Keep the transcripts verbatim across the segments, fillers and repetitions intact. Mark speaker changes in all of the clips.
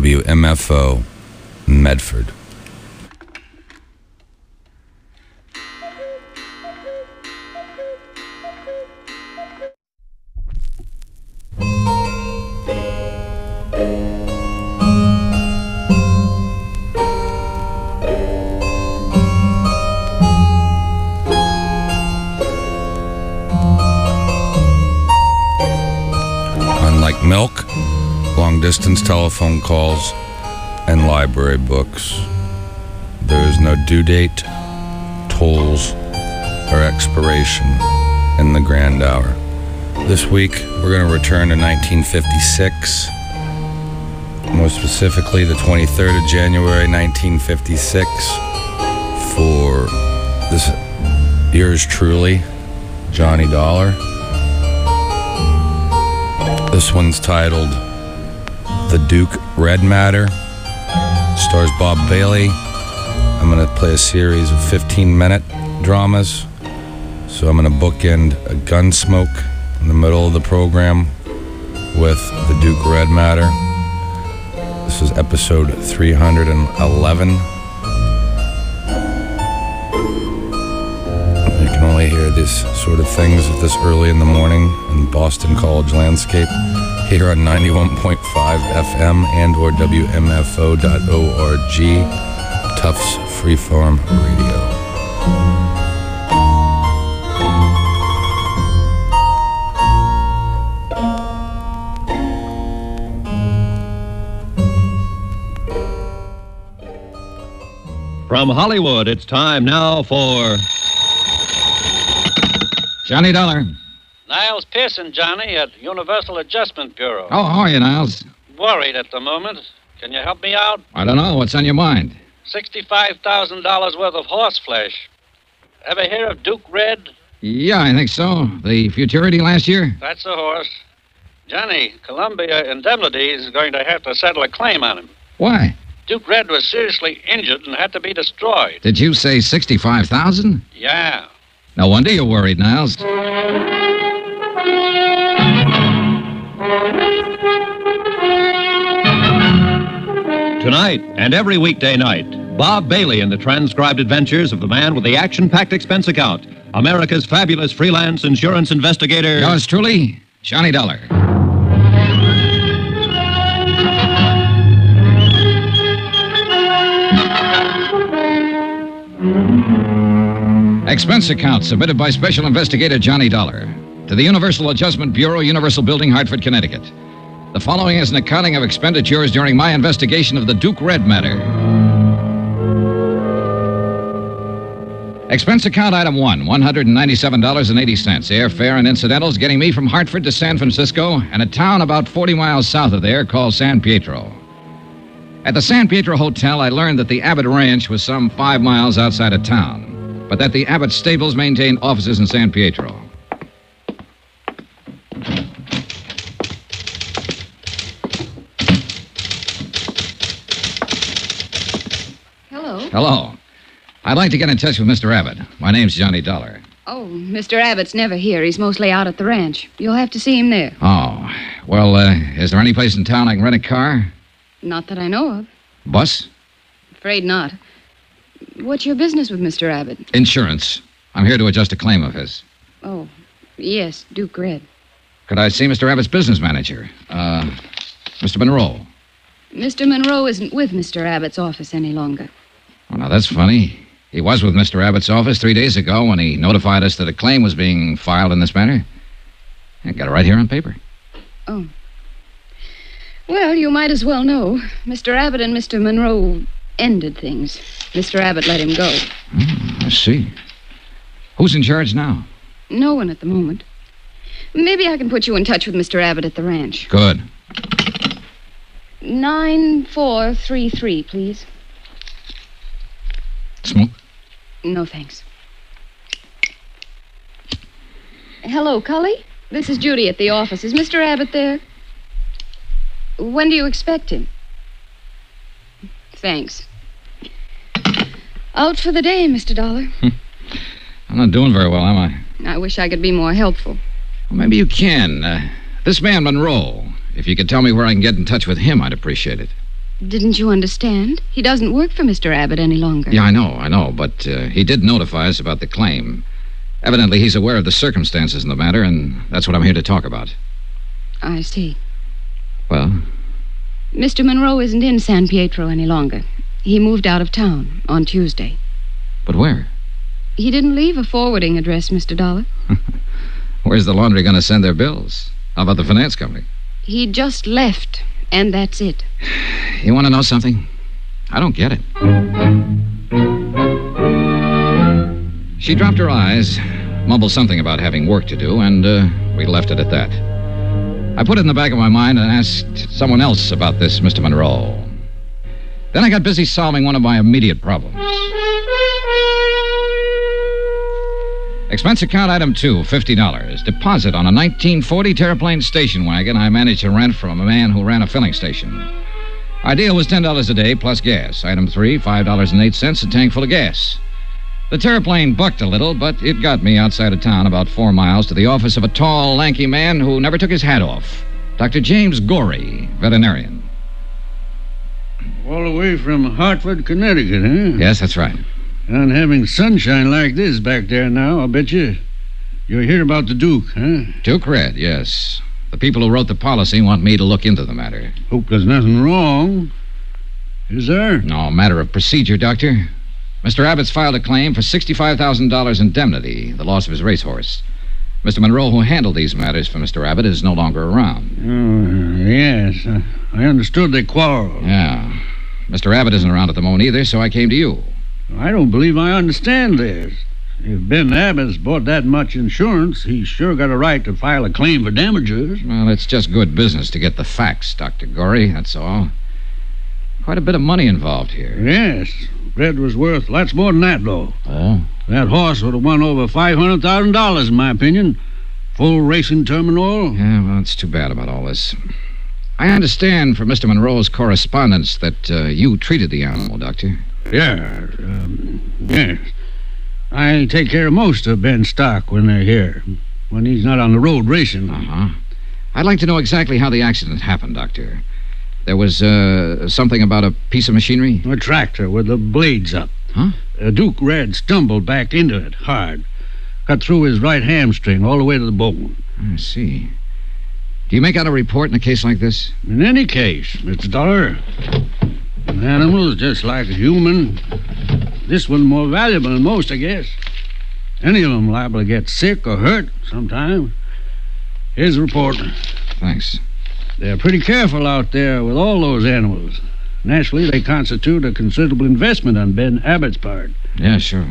Speaker 1: W M F O, Medford. Unlike milk, long-distance telephone calls, and library books, there is no due date, tolls, or expiration in the grand hour. This week, we're going to return to nineteen fifty-six, more specifically the twenty-third of January, nineteen fifty-six, for this yours truly, Johnny Dollar. This one's titled The Duke Red Matter. Stars Bob Bailey. I'm going to play a series of fifteen-minute dramas. So I'm going to bookend a Gunsmoke in the middle of the program with The Duke Red Matter. This is episode three hundred eleven. You can only hear these sort of things at this early in the morning in Boston College landscape here on ninety-one point five F M and or W M F O dot org, Tufts Freeform Radio.
Speaker 2: From Hollywood, it's time now for
Speaker 3: Johnny Dollar.
Speaker 4: Niles Pearson, Johnny, at Universal Adjustment Bureau.
Speaker 3: Oh, how are you, Niles?
Speaker 4: Worried at the moment. Can you help me out?
Speaker 3: I don't know. What's on your mind?
Speaker 4: sixty-five thousand dollars worth of horse flesh. Ever hear of Duke Red?
Speaker 3: Yeah, I think so. The Futurity last year?
Speaker 4: That's the horse. Johnny, Columbia Indemnity is going to have to settle a claim on him.
Speaker 3: Why?
Speaker 4: Duke Red was seriously injured and had to be destroyed.
Speaker 3: Did you say sixty-five thousand?
Speaker 4: Yeah.
Speaker 3: No wonder you're worried, Niles.
Speaker 2: Tonight and every weekday night, Bob Bailey in the transcribed adventures of the man with the action-packed expense account, America's fabulous freelance insurance investigator.
Speaker 3: Yours truly, Johnny Dollar. Expense account submitted by Special Investigator Johnny Dollar to the Universal Adjustment Bureau, Universal Building, Hartford, Connecticut. The following is an accounting of expenditures during my investigation of the Duke Red matter. Expense account item one, one hundred ninety-seven dollars and eighty cents. Airfare and incidentals getting me from Hartford to San Francisco and a town about forty miles south of there called San Pietro. At the San Pietro Hotel, I learned that the Abbott Ranch was some five miles outside of town, but that the Abbott stables maintained offices in San Pietro.
Speaker 5: Hello.
Speaker 3: Hello. I'd like to get in touch with Mister Abbott. My name's Johnny Dollar.
Speaker 5: Oh, Mister Abbott's never here. He's mostly out at the ranch. You'll have to see him there.
Speaker 3: Oh. Well, uh, is there any place in town I can rent a car?
Speaker 5: Not that I know of.
Speaker 3: Bus?
Speaker 5: Afraid not. What's your business with Mister Abbott?
Speaker 3: Insurance. I'm here to adjust a claim of his.
Speaker 5: Oh, yes, Duke Red.
Speaker 3: Could I see Mister Abbott's business manager? Uh, Mister Monroe.
Speaker 5: Mister Monroe isn't with Mister Abbott's office any longer.
Speaker 3: Oh, now that's funny. He was with Mister Abbott's office three days ago when he notified us that a claim was being filed in this matter. I got it right here on paper.
Speaker 5: Oh. Well, you might as well know. Mister Abbott and Mister Monroe ended things. Mister Abbott let him go.
Speaker 3: Mm, I see. Who's in charge now?
Speaker 5: No one at the moment. Maybe I can put you in touch with Mister Abbott at the ranch.
Speaker 3: Good.
Speaker 5: nine four three three, please.
Speaker 3: Smoke?
Speaker 5: No, thanks. Hello, Cully? This is Judy at the office. Is Mister Abbott there? When do you expect him? Thanks. Out for the day, Mister Dollar.
Speaker 3: I'm not doing very well, am I?
Speaker 5: I wish I could be more helpful.
Speaker 3: Well, maybe you can. Uh, this man, Monroe, if you could tell me where I can get in touch with him, I'd appreciate it.
Speaker 5: Didn't you understand? He doesn't work for Mister Abbott any longer.
Speaker 3: Yeah, I know, I know, but uh, he did notify us about the claim. Evidently, he's aware of the circumstances in the matter, and that's what I'm here to talk about.
Speaker 5: I see.
Speaker 3: Well?
Speaker 5: Mister Monroe isn't in San Pietro any longer. He moved out of town on Tuesday.
Speaker 3: But where?
Speaker 5: He didn't leave a forwarding address, Mister Dollar.
Speaker 3: Where's the laundry going to send their bills? How about the finance company?
Speaker 5: He just left, and that's it.
Speaker 3: You want to know something? I don't get it. She dropped her eyes, mumbled something about having work to do, and uh, we left it at that. I put it in the back of my mind and asked someone else about this Mister Monroe. Then I got busy solving one of my immediate problems. Expense account item two, fifty dollars. Deposit on a nineteen forty Terraplane station wagon I managed to rent from a man who ran a filling station. Our deal was ten dollars a day plus gas. Item three, five dollars and eight cents, a tank full of gas. The Terraplane bucked a little, but it got me outside of town about four miles to the office of a tall, lanky man who never took his hat off. Doctor James Gorey, veterinarian.
Speaker 6: All the way from Hartford, Connecticut, huh?
Speaker 3: Yes, that's right.
Speaker 6: And having sunshine like this back there now, I'll bet you. You're here about the Duke, huh?
Speaker 3: Duke Red, yes. The people who wrote the policy want me to look into the matter.
Speaker 6: Hope there's nothing wrong. Is there?
Speaker 3: No, matter of procedure, Doctor. Mister Abbott's filed a claim for sixty-five thousand dollars indemnity, the loss of his racehorse. Mister Monroe, who handled these matters for Mister Abbott, is no longer around.
Speaker 6: Oh, yes. I, I understood they quarreled.
Speaker 3: Yeah. Mister Abbott isn't around at the moment either, so I came to you.
Speaker 6: I don't believe I understand this. If Ben Abbott's bought that much insurance, he's sure got a right to file a claim for damages.
Speaker 3: Well, it's just good business to get the facts, Doctor Gorey, that's all. Quite a bit of money involved here.
Speaker 6: Yes. Red was worth lots more than that, though.
Speaker 3: Oh?
Speaker 6: That horse would have won over five hundred thousand dollars, in my opinion. Full racing terminal.
Speaker 3: Yeah, well, it's too bad about all this. I understand from Mister Monroe's correspondence that uh, you treated the animal, Doctor.
Speaker 6: Yeah, um, yes. I take care of most of Ben's stock when they're here, when he's not on the road racing.
Speaker 3: Uh-huh. I'd like to know exactly how the accident happened, Doctor. There was uh, something about a piece of machinery?
Speaker 6: A tractor with the blades up.
Speaker 3: Huh?
Speaker 6: Uh, Duke Red stumbled back into it hard. Cut through his right hamstring all the way to the bone.
Speaker 3: I see. Do you make out a report in a case like this?
Speaker 6: In any case, Mister Dollar, an animal is just like a human. This one's more valuable than most, I guess. Any of them liable to get sick or hurt sometime. Here's the report.
Speaker 3: Thanks.
Speaker 6: They're pretty careful out there with all those animals. Naturally, they constitute a considerable investment on Ben Abbott's part.
Speaker 3: Yeah, sure.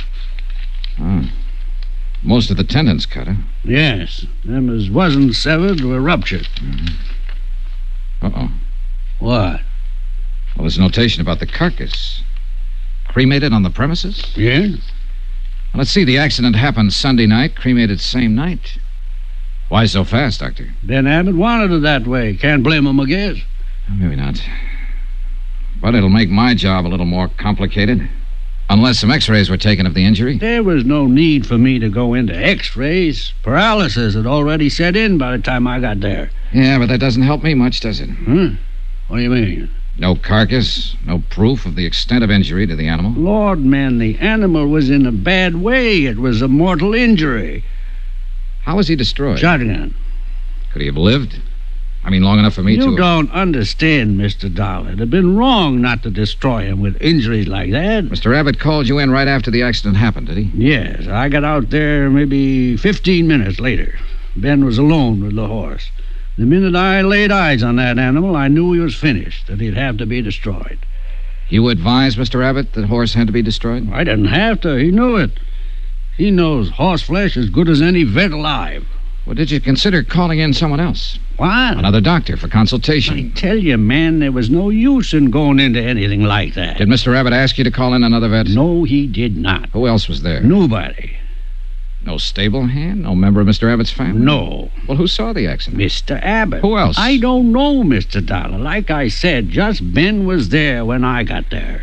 Speaker 3: Oh. Most of the tendons cut, huh?
Speaker 6: Yes. Them as wasn't severed were ruptured.
Speaker 3: Mm-hmm. Uh-oh.
Speaker 6: What?
Speaker 3: Well, there's a notation about the carcass. Cremated on the premises?
Speaker 6: Yeah?
Speaker 3: Well, let's see. The accident happened Sunday night, cremated same night. Why so fast, Doctor?
Speaker 6: Ben Abbott wanted it that way. Can't blame him, I guess.
Speaker 3: Maybe not. But it'll make my job a little more complicated. Unless some x-rays were taken of the injury.
Speaker 6: There was no need for me to go into x-rays. Paralysis had already set in by the time I got there.
Speaker 3: Yeah, but that doesn't help me much, does it?
Speaker 6: Huh? What do you mean?
Speaker 3: No carcass, no proof of the extent of injury to the animal.
Speaker 6: Lord, man, the animal was in a bad way. It was a mortal injury.
Speaker 3: How was he destroyed?
Speaker 6: Shotgun.
Speaker 3: Could he have lived? I mean, long enough for me
Speaker 6: you
Speaker 3: to...
Speaker 6: You don't understand, Mister Dollar. It'd have been wrong not to destroy him with injuries like that.
Speaker 3: Mister Abbott called you in right after the accident happened, did he?
Speaker 6: Yes. I got out there maybe fifteen minutes later. Ben was alone with the horse. The minute I laid eyes on that animal, I knew he was finished, that he'd have to be destroyed.
Speaker 3: You advised Mister Abbott that the horse had to be destroyed?
Speaker 6: I didn't have to. He knew it. He knows horse flesh as good as any vet alive.
Speaker 3: Well, did you consider calling in someone else?
Speaker 6: What?
Speaker 3: Another doctor for consultation.
Speaker 6: I tell you, man, there was no use in going into anything like that.
Speaker 3: Did Mister Abbott ask you to call in another vet?
Speaker 6: No, he did not.
Speaker 3: Who else was there?
Speaker 6: Nobody.
Speaker 3: No stable hand? No member of Mister Abbott's family?
Speaker 6: No.
Speaker 3: Well, who saw the accident?
Speaker 6: Mister Abbott.
Speaker 3: Who else?
Speaker 6: I don't know, Mister Dollar. Like I said, just Ben was there when I got there.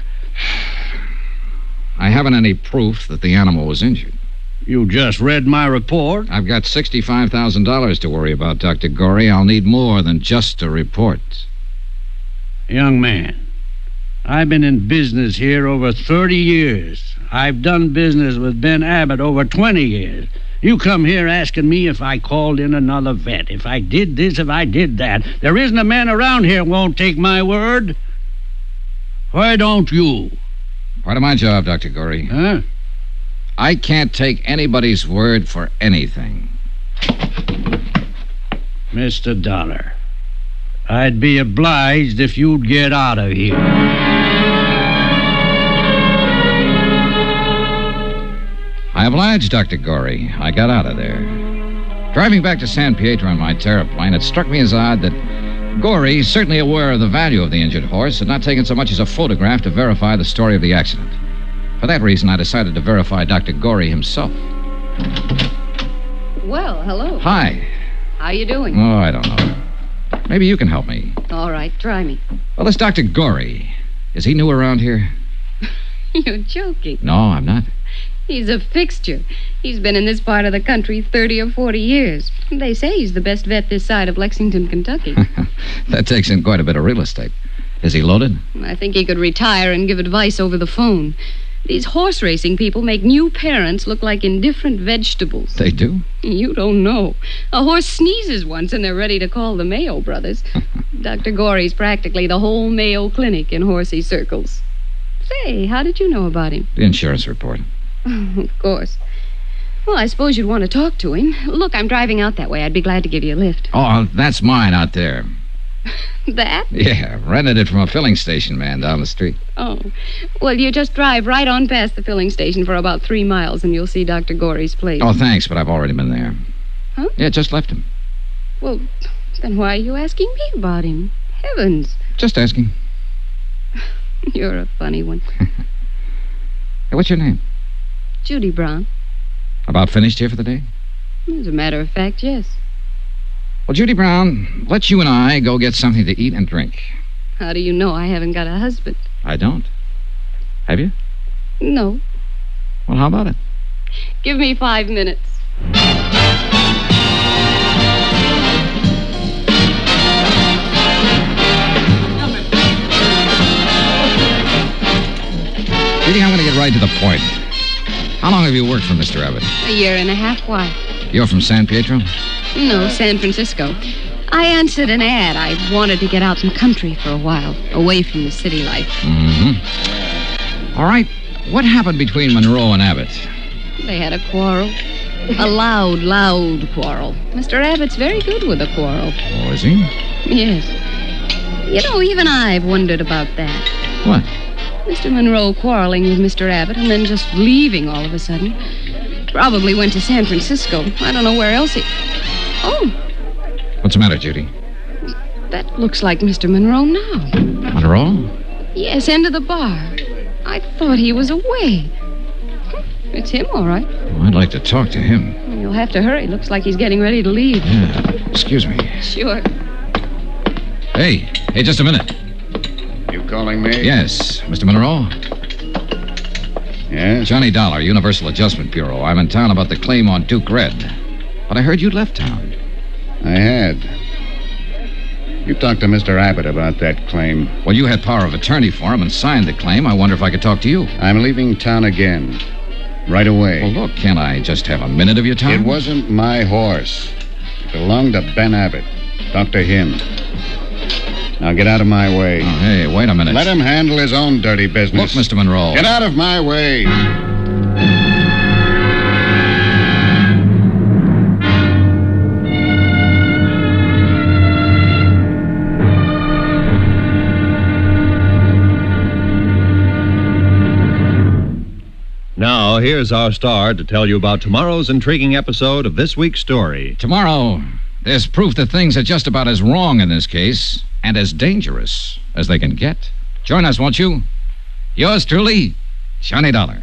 Speaker 3: I haven't any proof that the animal was injured.
Speaker 6: You just read my report.
Speaker 3: I've got sixty-five thousand dollars to worry about, Doctor Gorey. I'll need more than just a report.
Speaker 6: Young man, I've been in business here over thirty years. I've done business with Ben Abbott over twenty years. You come here asking me if I called in another vet, if I did this, if I did that. There isn't a man around here who won't take my word. Why don't you?
Speaker 3: Part of my job, Doctor Gorey.
Speaker 6: Huh?
Speaker 3: I can't take anybody's word for anything.
Speaker 6: Mister Dollar, I'd be obliged if you'd get out of here.
Speaker 3: I obliged, Doctor Gorey. I got out of there. Driving back to San Pietro in my terraplane, it struck me as odd that Gorey, certainly aware of the value of the injured horse, had not taken so much as a photograph to verify the story of the accident. For that reason, I decided to verify Doctor Gorey himself.
Speaker 5: Well, hello.
Speaker 3: Hi.
Speaker 5: How you doing?
Speaker 3: Oh, I don't know. Maybe you can help me.
Speaker 5: All right, try me.
Speaker 3: Well, this Doctor Gorey, is he new around here?
Speaker 5: You're joking.
Speaker 3: No, I'm not.
Speaker 5: He's a fixture. He's been in this part of the country thirty or forty years. They say he's the best vet this side of Lexington, Kentucky.
Speaker 3: That takes in quite a bit of real estate. Is he loaded?
Speaker 5: I think he could retire and give advice over the phone. These horse racing people make new parents look like indifferent vegetables.
Speaker 3: They do?
Speaker 5: You don't know. A horse sneezes once and they're ready to call the Mayo brothers. Doctor Gorey's practically the whole Mayo Clinic in horsey circles. Say, how did you know about him?
Speaker 3: The insurance report.
Speaker 5: Of course. Well, I suppose you'd want to talk to him. Look, I'm driving out that way. I'd be glad to give you a lift.
Speaker 3: Oh, that's mine out there.
Speaker 5: That?
Speaker 3: Yeah, rented it from a filling station man down the street.
Speaker 5: Oh. Well, you just drive right on past the filling station for about three miles and you'll see Doctor Gorey's place.
Speaker 3: Oh, thanks, but I've already been there.
Speaker 5: Huh?
Speaker 3: Yeah, just left him.
Speaker 5: Well, then why are you asking me about him? Heavens.
Speaker 3: Just asking.
Speaker 5: You're a funny one.
Speaker 3: Hey, what's your name?
Speaker 5: Judy Brown.
Speaker 3: About finished here for the day?
Speaker 5: As a matter of fact, yes.
Speaker 3: Well, Judy Brown, let's you and I go get something to eat and drink.
Speaker 5: How do you know I haven't got a husband?
Speaker 3: I don't. Have you?
Speaker 5: No.
Speaker 3: Well, how about it?
Speaker 5: Give me five minutes.
Speaker 3: Judy, I'm going to get right to the point. How long have you worked for Mister Abbott?
Speaker 5: A year and a half. Why?
Speaker 3: You're from San Pietro?
Speaker 5: No, San Francisco. I answered an ad. I wanted to get out in the country for a while, away from the city life.
Speaker 3: Mm-hmm. All right. What happened between Monroe and Abbott?
Speaker 5: They had a quarrel. A loud, loud quarrel. Mister Abbott's very good with a quarrel.
Speaker 3: Oh, is he?
Speaker 5: Yes. You know, even I've wondered about that.
Speaker 3: What?
Speaker 5: Mister Monroe quarreling with Mister Abbott and then just leaving all of a sudden. Probably went to San Francisco. I don't know where else he... Oh.
Speaker 3: What's the matter, Judy?
Speaker 5: That looks like Mister Monroe now.
Speaker 3: Monroe?
Speaker 5: Yes, end of the bar. I thought he was away. It's him, all right.
Speaker 3: Well, I'd like to talk to him.
Speaker 5: You'll have to hurry. Looks like he's getting ready to leave.
Speaker 3: Yeah. Excuse me.
Speaker 5: Sure.
Speaker 3: Hey. Hey, just a minute.
Speaker 7: You calling me?
Speaker 3: Yes. Mister Monroe?
Speaker 7: Yes?
Speaker 3: Johnny Dollar, Universal Adjustment Bureau. I'm in town about the claim on Duke Red. But I heard you'd left town.
Speaker 7: I had. You talked to Mister Abbott about that claim.
Speaker 3: Well, you had power of attorney for him and signed the claim. I wonder if I could talk to you.
Speaker 7: I'm leaving town again. Right away.
Speaker 3: Well, look, can't I just have a minute of your time?
Speaker 7: It wasn't my horse. It belonged to Ben Abbott. Talk to him. Now get out of my way.
Speaker 3: Oh, hey, wait a minute.
Speaker 7: Let him handle his own dirty business.
Speaker 3: Look, Mister Monroe.
Speaker 7: Get out of my way.
Speaker 2: Now, here's our star to tell you about tomorrow's intriguing episode of this week's story.
Speaker 3: Tomorrow, there's proof that things are just about as wrong in this case and as dangerous as they can get. Join us, won't you? Yours truly, Johnny Dollar.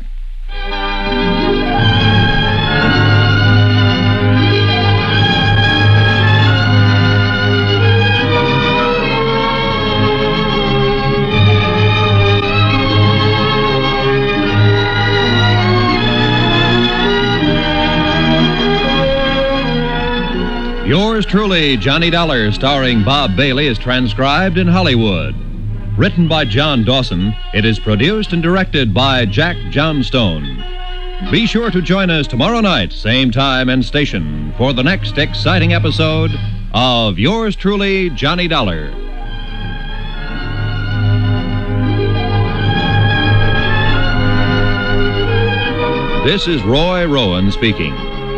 Speaker 2: Yours truly, Johnny Dollar, starring Bob Bailey, is transcribed in Hollywood. Written by John Dawson, it is produced and directed by Jack Johnstone. Be sure to join us tomorrow night, same time and station, for the next exciting episode of Yours Truly, Johnny Dollar. This is Roy Rowan speaking.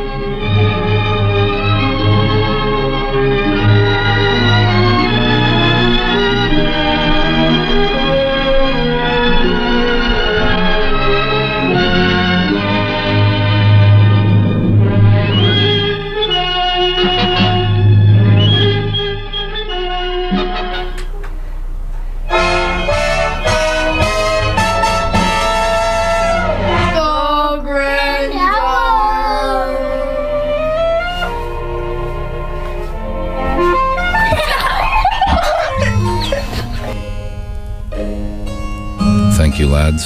Speaker 1: Thank you, lads.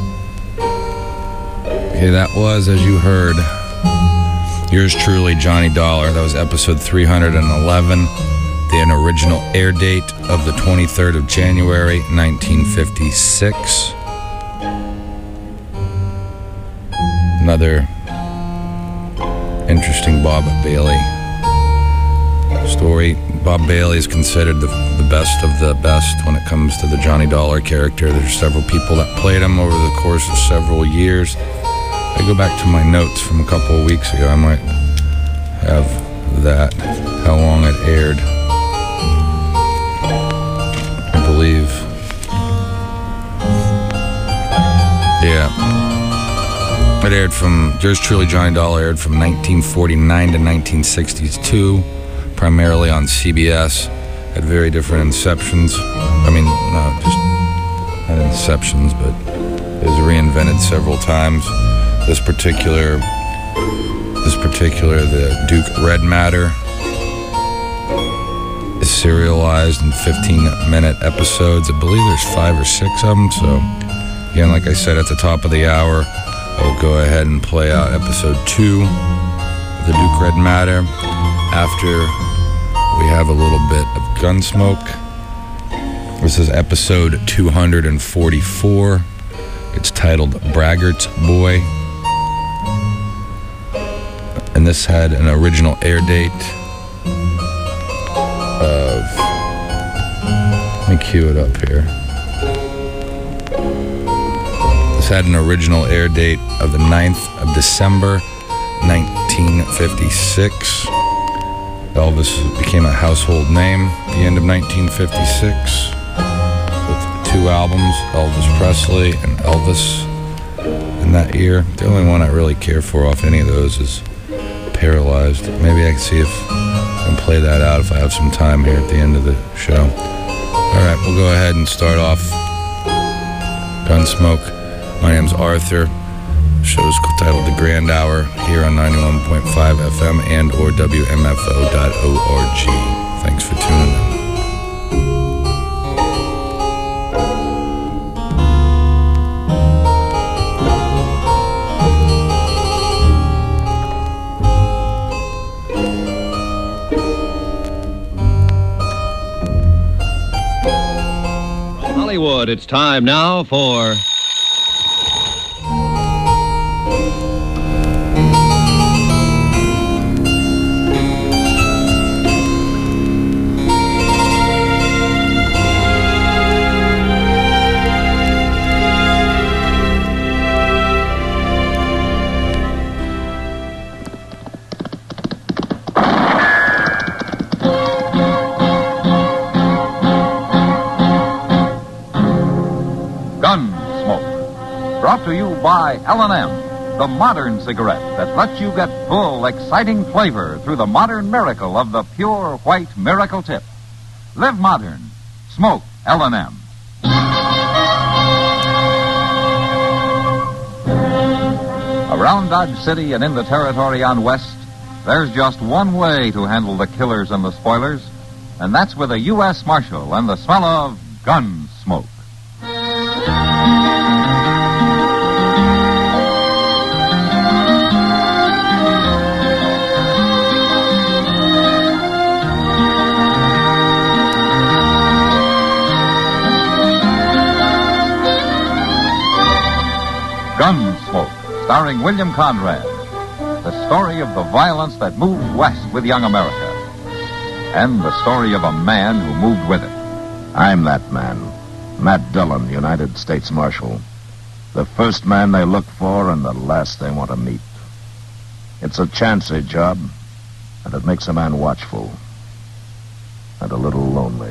Speaker 1: Okay, that was, as you heard, yours truly, Johnny Dollar. That was episode three hundred eleven, the an original air date of the twenty-third of January, nineteen fifty-six. Another interesting Bob Bailey story. Bob Bailey is considered the, the best of the best when it comes to the Johnny Dollar character. There's several people that played him over the course of several years. I go back to my notes from a couple of weeks ago. I might have that, how long it aired. I believe. Yeah. It aired from, yours truly, Johnny Dollar, aired from nineteen forty-nine to nineteen sixty-two. Primarily on C B S, at very different inceptions. I mean, no, just not inceptions, but it was reinvented several times. This particular, this particular, the Duke Red Matter is serialized in fifteen-minute episodes. I believe there's five or six of them. So, again, like I said at the top of the hour, I'll go ahead and play out episode two of the Duke Red Matter. After we have a little bit of Gunsmoke. This is episode two hundred forty-four. It's titled Braggart's Boy. And this had an original air date of... Let me cue it up here. This had an original air date of the ninth of December, nineteen fifty-six. Elvis became a household name at the end of nineteen fifty-six with two albums, Elvis Presley and Elvis, in that year. The only one I really care for off any of those is Paralyzed. Maybe I can see if I can play that out if I have some time here at the end of the show. All right, we'll go ahead and start off Gunsmoke. My name's Arthur. The show's titled The Grand Hour here on ninety-one point five F M and or W M F O dot org. Thanks for tuning in.
Speaker 2: Hollywood, it's time now for...
Speaker 8: Gunsmoke, brought to you by L and M, the modern cigarette that lets you get full, exciting flavor through the modern miracle of the pure white miracle tip. Live modern. Smoke L and M. Around Dodge City and in the territory on West, there's just one way to handle the killers and the spoilers, and that's with a U S Marshal and the smell of Gunsmoke. starring William Conrad. The story of the violence that moved west with young America. And the story of a man who moved with it.
Speaker 9: I'm that man, Matt Dillon, United States Marshal. The first man they look for and the last they want to meet. It's a chancy job, and it makes a man watchful and a little lonely.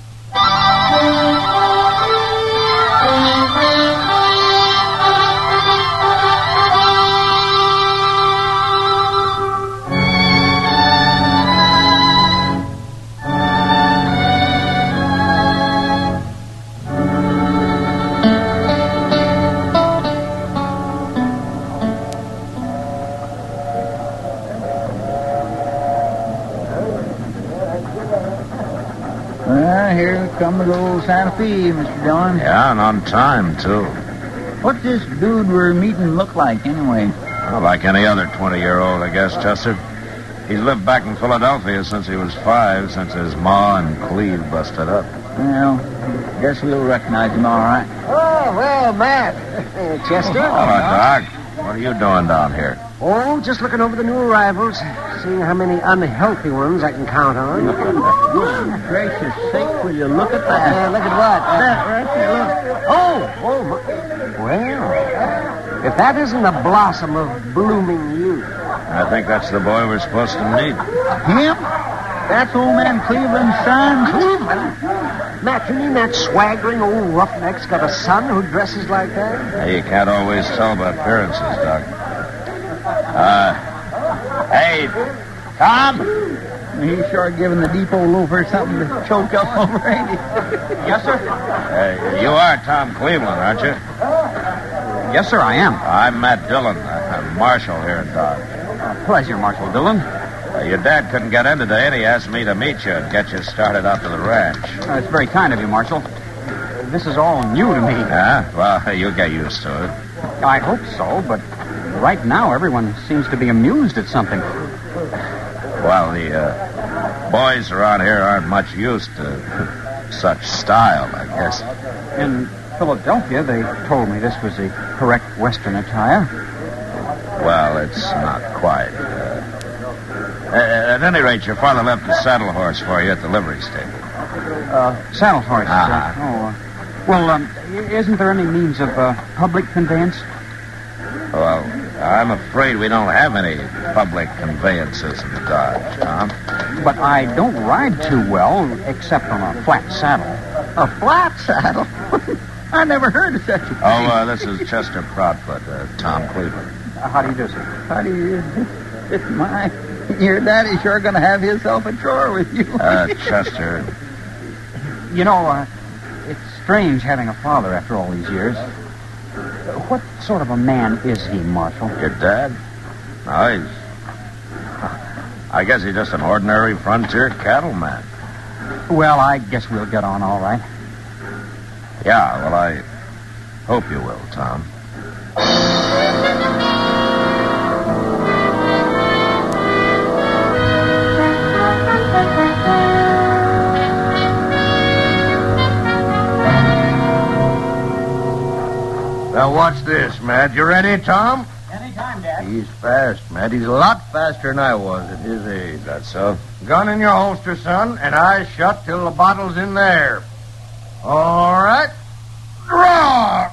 Speaker 10: Here comes old Santa Fe, Mister Dillon.
Speaker 9: Yeah, and on time, too.
Speaker 10: What's this dude we're meeting look like, anyway?
Speaker 9: Well, like any other twenty-year-old, I guess, Chester. He's lived back in Philadelphia since he was five, since his ma and Cleve busted up.
Speaker 10: Well, guess we'll recognize him all right.
Speaker 11: Oh, well, Matt. Chester.
Speaker 9: Hello, Doc. What are you doing down here?
Speaker 11: Oh, just looking over the new arrivals, seeing how many unhealthy ones I can count on.
Speaker 10: Good gracious sake, will you look at that?
Speaker 11: Uh, look at what? That right there, look. Oh, oh, my. Well, if that isn't the blossom of blooming youth.
Speaker 9: I think that's the boy we're supposed to meet.
Speaker 10: Him? That's old man Cleveland's son?
Speaker 11: Cleveland? Matt, you mean that swaggering old roughneck's got a son who dresses like that?
Speaker 9: Hey, you can't always tell by appearances, Doc. Uh, hey, Tom?
Speaker 10: He's sure giving the depot loafer something to choke up over, ain't he?
Speaker 11: Yes, sir.
Speaker 9: Uh, you are Tom Cleveland, aren't you?
Speaker 12: Yes, sir, I am.
Speaker 9: I'm Matt Dillon. I'm Marshal here in Dodge.
Speaker 12: Uh, pleasure, Marshal Dillon.
Speaker 9: Uh, your dad couldn't get in today, and he asked me to meet you and get you started out to the ranch.
Speaker 12: Uh, it's very kind of you, Marshal. This is all new to me.
Speaker 9: Yeah? Well, you'll get used to it.
Speaker 12: I hope so, but right now everyone seems to be amused at something.
Speaker 9: Well, the uh, boys around here aren't much used to such style, I guess.
Speaker 12: In Philadelphia, they told me this was the correct Western attire.
Speaker 9: Well, it's not quite. Uh, at any rate, your father left a saddle horse for you at the livery stable.
Speaker 12: Uh, saddle horse?
Speaker 9: Uh-huh.
Speaker 12: Uh, oh, uh, well, um, isn't there any means of uh, public conveyance?
Speaker 9: Well, I'm afraid we don't have any public conveyances in Dodge, Tom.
Speaker 12: But I don't ride too well, except on a flat saddle.
Speaker 10: A flat saddle? I never heard of such a thing.
Speaker 9: Oh, uh, this is Chester Proudfoot, uh, Tom Cleveland.
Speaker 12: Uh, how do you do, sir?
Speaker 10: How do you... My... Your daddy's sure going to have himself a chore with you.
Speaker 9: uh, Chester.
Speaker 12: You know, uh, it's strange having a father after all these years. What sort of a man is he, Marshal?
Speaker 9: Your dad? No, he's... I guess he's just an ordinary frontier cattleman.
Speaker 12: Well, I guess we'll get on all right.
Speaker 9: Yeah, well, I hope you will, Tom.
Speaker 6: Now, watch this, Matt. You ready, Tom?
Speaker 11: Anytime, Dad.
Speaker 6: He's fast, Matt. He's a lot faster than I was at his age.
Speaker 9: That's so?
Speaker 6: Gun in your holster, son, and eyes shut till the bottle's in there. All right. Draw!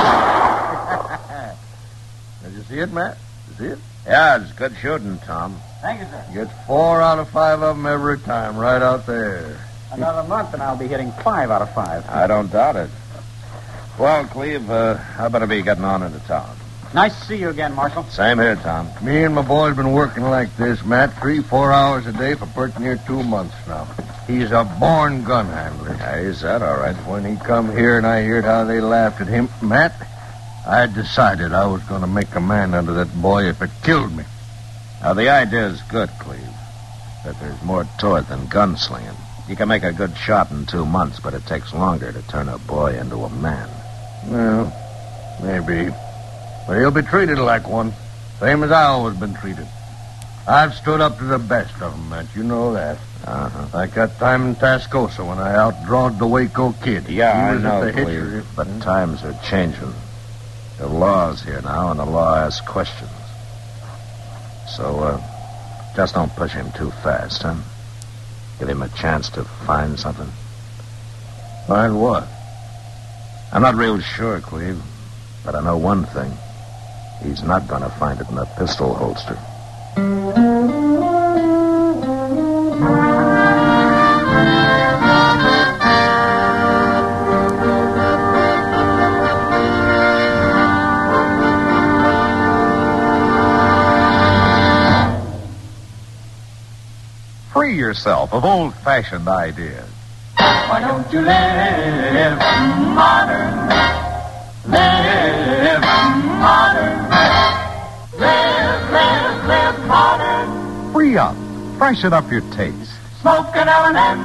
Speaker 6: Did you see it, Matt? Did you see it?
Speaker 9: Yeah, it's good shooting, Tom.
Speaker 11: Thank you, sir.
Speaker 6: Gets four out of five of them every time, right out there.
Speaker 12: Another month and I'll be hitting five out of five.
Speaker 9: I don't doubt it. Well, Cleve, uh, I better be getting on into town.
Speaker 12: Nice to see you again, Marshal.
Speaker 9: Same here, Tom.
Speaker 6: Me and my boy's been working like this, Matt, three, four hours a day for pretty near two months now. He's a born gun handler.
Speaker 9: Yeah, he's that, all right.
Speaker 6: When he come here and I heard how they laughed at him, Matt, I decided I was going to make a man out of that boy if it killed me.
Speaker 9: Now, the idea is good, Cleve, but there's more to it than gunslinging. You can make a good shot in two months, but it takes longer to turn a boy into a man.
Speaker 6: Well, maybe. But he'll be treated like one, same as I always been treated. I've stood up to the best of them, Matt. You know that.
Speaker 9: Uh-huh.
Speaker 6: Like that time in Tascosa when I outdrawed the Waco kid.
Speaker 9: Yeah,
Speaker 6: he
Speaker 9: I
Speaker 6: was
Speaker 9: know,
Speaker 6: at the
Speaker 9: Cleve,
Speaker 6: hitcher.
Speaker 9: but times are changing. The law's here now, and the law asks questions. So, uh, just don't push him too fast, huh? Give him a chance to find something. Find what? I'm not real sure, Cleve, but I know one thing. He's not going to find it in a pistol holster.
Speaker 8: Free yourself of old-fashioned ideas.
Speaker 13: Why don't you live modern? Live modern. Live, live, live modern.
Speaker 8: Free up. Freshen up your taste.
Speaker 13: Smoke an L and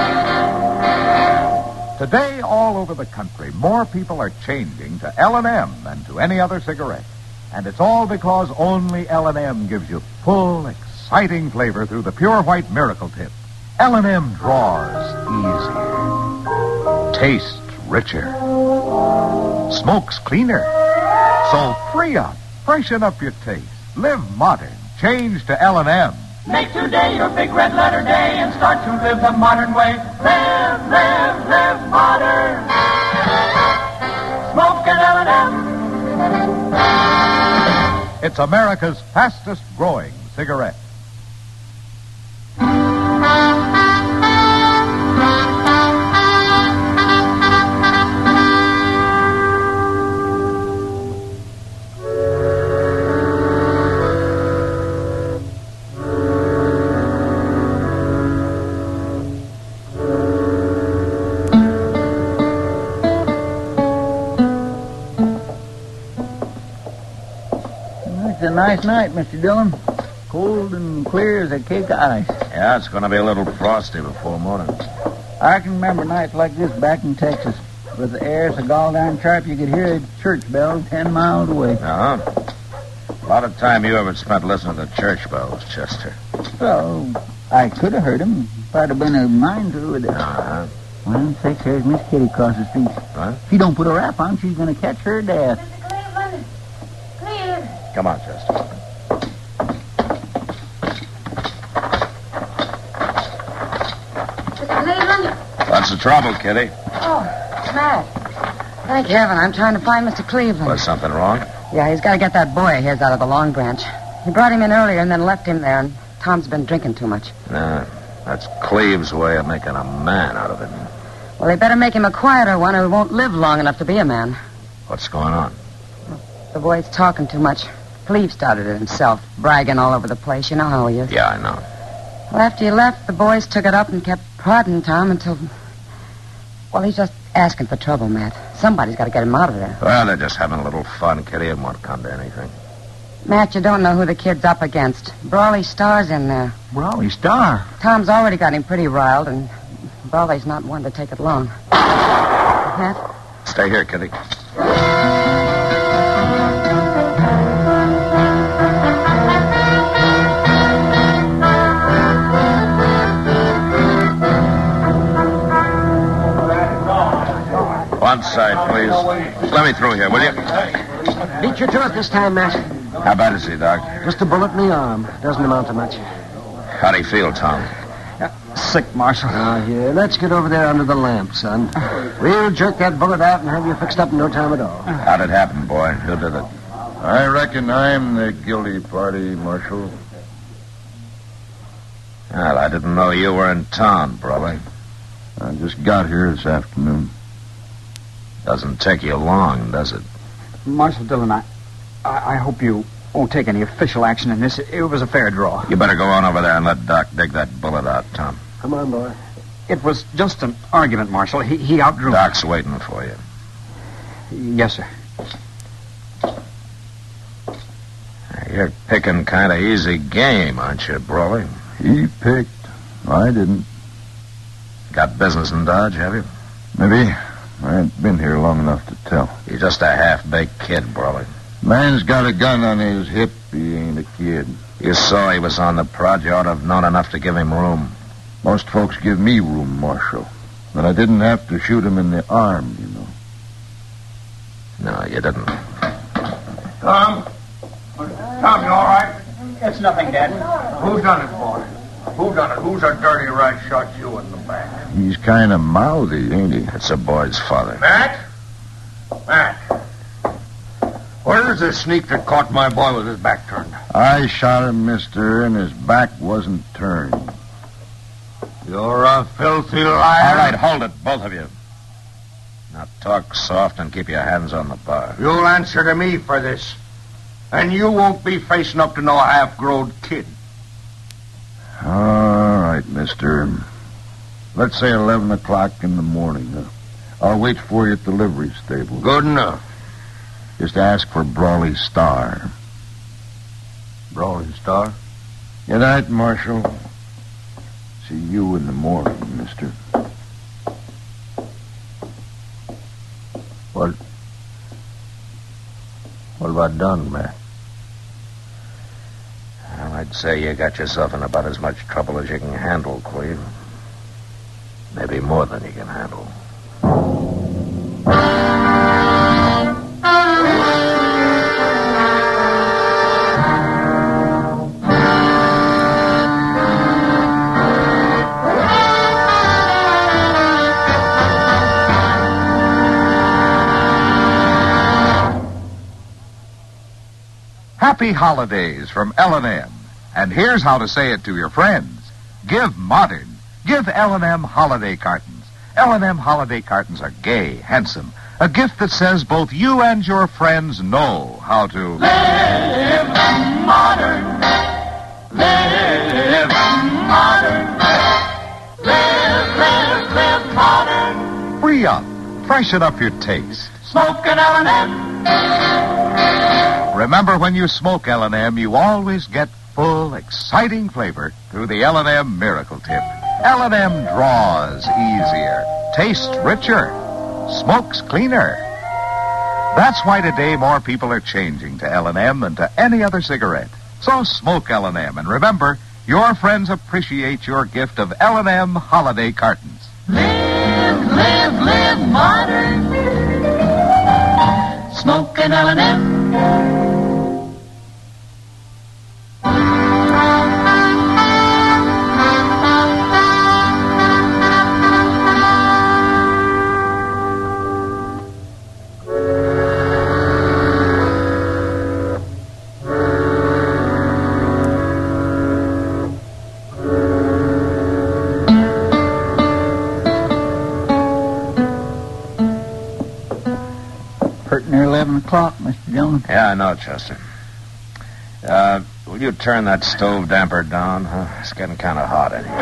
Speaker 13: M.
Speaker 8: Today, all over the country, more people are changing to L and M than to any other cigarette. And it's all because only L and M gives you full, exciting flavor through the pure white Miracle Tip. L and M draws easier, tastes richer, smokes cleaner. So free up, freshen up your taste, live modern, change to L and M.
Speaker 13: Make today your big red letter day and start to live the modern way. Live, live, live modern. Smoke an L and M.
Speaker 8: It's America's fastest growing cigarette.
Speaker 10: It's a nice night, Mister Dillon. Cold and clear as a cake of ice.
Speaker 9: Yeah, it's going to be a little frosty before morning.
Speaker 10: I can remember nights like this back in Texas. With the air so gall darn sharp you could hear a church bell ten miles away.
Speaker 9: Uh-huh. A lot of time you ever spent listening to church bells, Chester.
Speaker 10: Well, I could have heard him if I'd have been a mind to. With it.
Speaker 9: Uh-huh.
Speaker 10: Well, sakes, there's Miss Kitty across the street.
Speaker 9: What?
Speaker 10: If she don't put a wrap on, she's going to catch her death.
Speaker 14: Cleveland. Cleveland.
Speaker 9: Come on, Chester.
Speaker 14: Mister Cleveland?
Speaker 9: What's the trouble, Kitty?
Speaker 14: Oh, Matt. Thank heaven, I'm trying to find Mister Cleveland.
Speaker 9: Was something wrong?
Speaker 14: Yeah, he's got to get that boy of his out of the Long Branch. He brought him in earlier and then left him there, and Tom's been drinking too much.
Speaker 9: Nah, that's Cleve's way of making a man out of him.
Speaker 14: Well, they better make him a quieter one or he won't live long enough to be a man.
Speaker 9: What's going on?
Speaker 14: The boy's talking too much. Cleve started it himself, bragging all over the place. You know how he is.
Speaker 9: Yeah, I know.
Speaker 14: Well, after you left, the boys took it up and kept prodding Tom until... Well, he's just asking for trouble, Matt. Somebody's got to get him out of there.
Speaker 9: Well, they're just having a little fun, Kitty. It won't come to anything.
Speaker 14: Matt, you don't know who the kid's up against. Brawley Star's in there.
Speaker 10: Brawley Star?
Speaker 14: Tom's already got him pretty riled, and Brawley's not one to take it long. Matt?
Speaker 9: Stay here, Kitty. One side, please. Let me through here, will you?
Speaker 11: Beat you to it this time, Matt.
Speaker 9: How bad is he, Doc?
Speaker 11: Just a bullet in the arm. Doesn't amount to much.
Speaker 9: How do you feel, Tom?
Speaker 12: Sick, Marshal.
Speaker 11: Now, here, let's get over there under the lamp, son. We'll jerk that bullet out and have you fixed up in no time at all.
Speaker 9: How'd it happen, boy? Who did it?
Speaker 15: I reckon I'm the guilty party, Marshal.
Speaker 9: Well, I didn't know you were in town, Brawley.
Speaker 15: I just got here this afternoon.
Speaker 9: Doesn't take you long, does it?
Speaker 12: Marshal Dillon, I, I, I hope you won't take any official action in this. It was a fair draw.
Speaker 9: You better go on over there and let Doc dig that bullet out, Tom.
Speaker 11: Come on, boy.
Speaker 12: It was just an argument, Marshal. He, he outdrew...
Speaker 9: Doc's waiting for you.
Speaker 12: Yes, sir.
Speaker 9: You're picking kind of easy game, aren't you, Brawley?
Speaker 15: He picked. I didn't.
Speaker 9: Got business in Dodge, have you?
Speaker 15: Maybe. I ain't been here long enough to tell.
Speaker 9: You're just a half-baked kid, Brawley.
Speaker 15: Man's got a gun on his hip. He ain't a kid.
Speaker 9: You saw he was on the prod. You ought to have known enough to give him room.
Speaker 15: Most folks give me room, Marshal. But I didn't have to shoot him in the arm, you know.
Speaker 9: No, you didn't.
Speaker 16: Tom? Tom, you all right?
Speaker 12: It's nothing, Dad.
Speaker 16: Who done it, boy? Who done it? Who's a dirty rat shot you in the back?
Speaker 15: He's kind of mouthy, ain't he?
Speaker 9: It's the boy's father.
Speaker 16: Matt? Matt. Where's the sneak that caught my boy with his back turned?
Speaker 15: I shot him, mister, and his back wasn't turned.
Speaker 16: You're a filthy liar.
Speaker 9: All right, hold it, both of you. Now talk soft and keep your hands on the bar.
Speaker 16: You'll answer to me for this. And you won't be facing up to no half-grown kid.
Speaker 15: All right, mister. Let's say eleven o'clock in the morning. Huh? I'll wait for you at the livery stable.
Speaker 16: Good enough.
Speaker 15: Just ask for Brawley Star.
Speaker 16: Brawley Star?
Speaker 15: Good night, Marshal. See you in the morning, mister.
Speaker 16: What? What have I done, Matt?
Speaker 9: Well, I'd say you got yourself in about as much trouble as you can handle, Cleve. Maybe more than you can handle.
Speaker 8: Happy holidays from L and M. And here's how to say it to your friends. Give modern. Give L and M holiday cartons. L and M holiday cartons are gay, handsome. A gift that says both you and your friends know how to
Speaker 13: live modern. Live modern. Live, live, live modern.
Speaker 8: free up. Freshen up your taste.
Speaker 13: Smoke an L and M.
Speaker 8: Remember, when you smoke L and M, you always get full, exciting flavor through the L and M Miracle Tip. L and M draws easier, tastes richer, smokes cleaner. That's why today more people are changing to L and M than to any other cigarette. So smoke L and M, and remember, your friends appreciate your gift of L and M holiday cartons.
Speaker 13: Live, live, live modern. Smoke an L and M.
Speaker 10: Near eleven o'clock, Mister Jones.
Speaker 9: Yeah, I know, Chester. Uh, will you turn that stove damper down? Huh? It's getting kind of hot in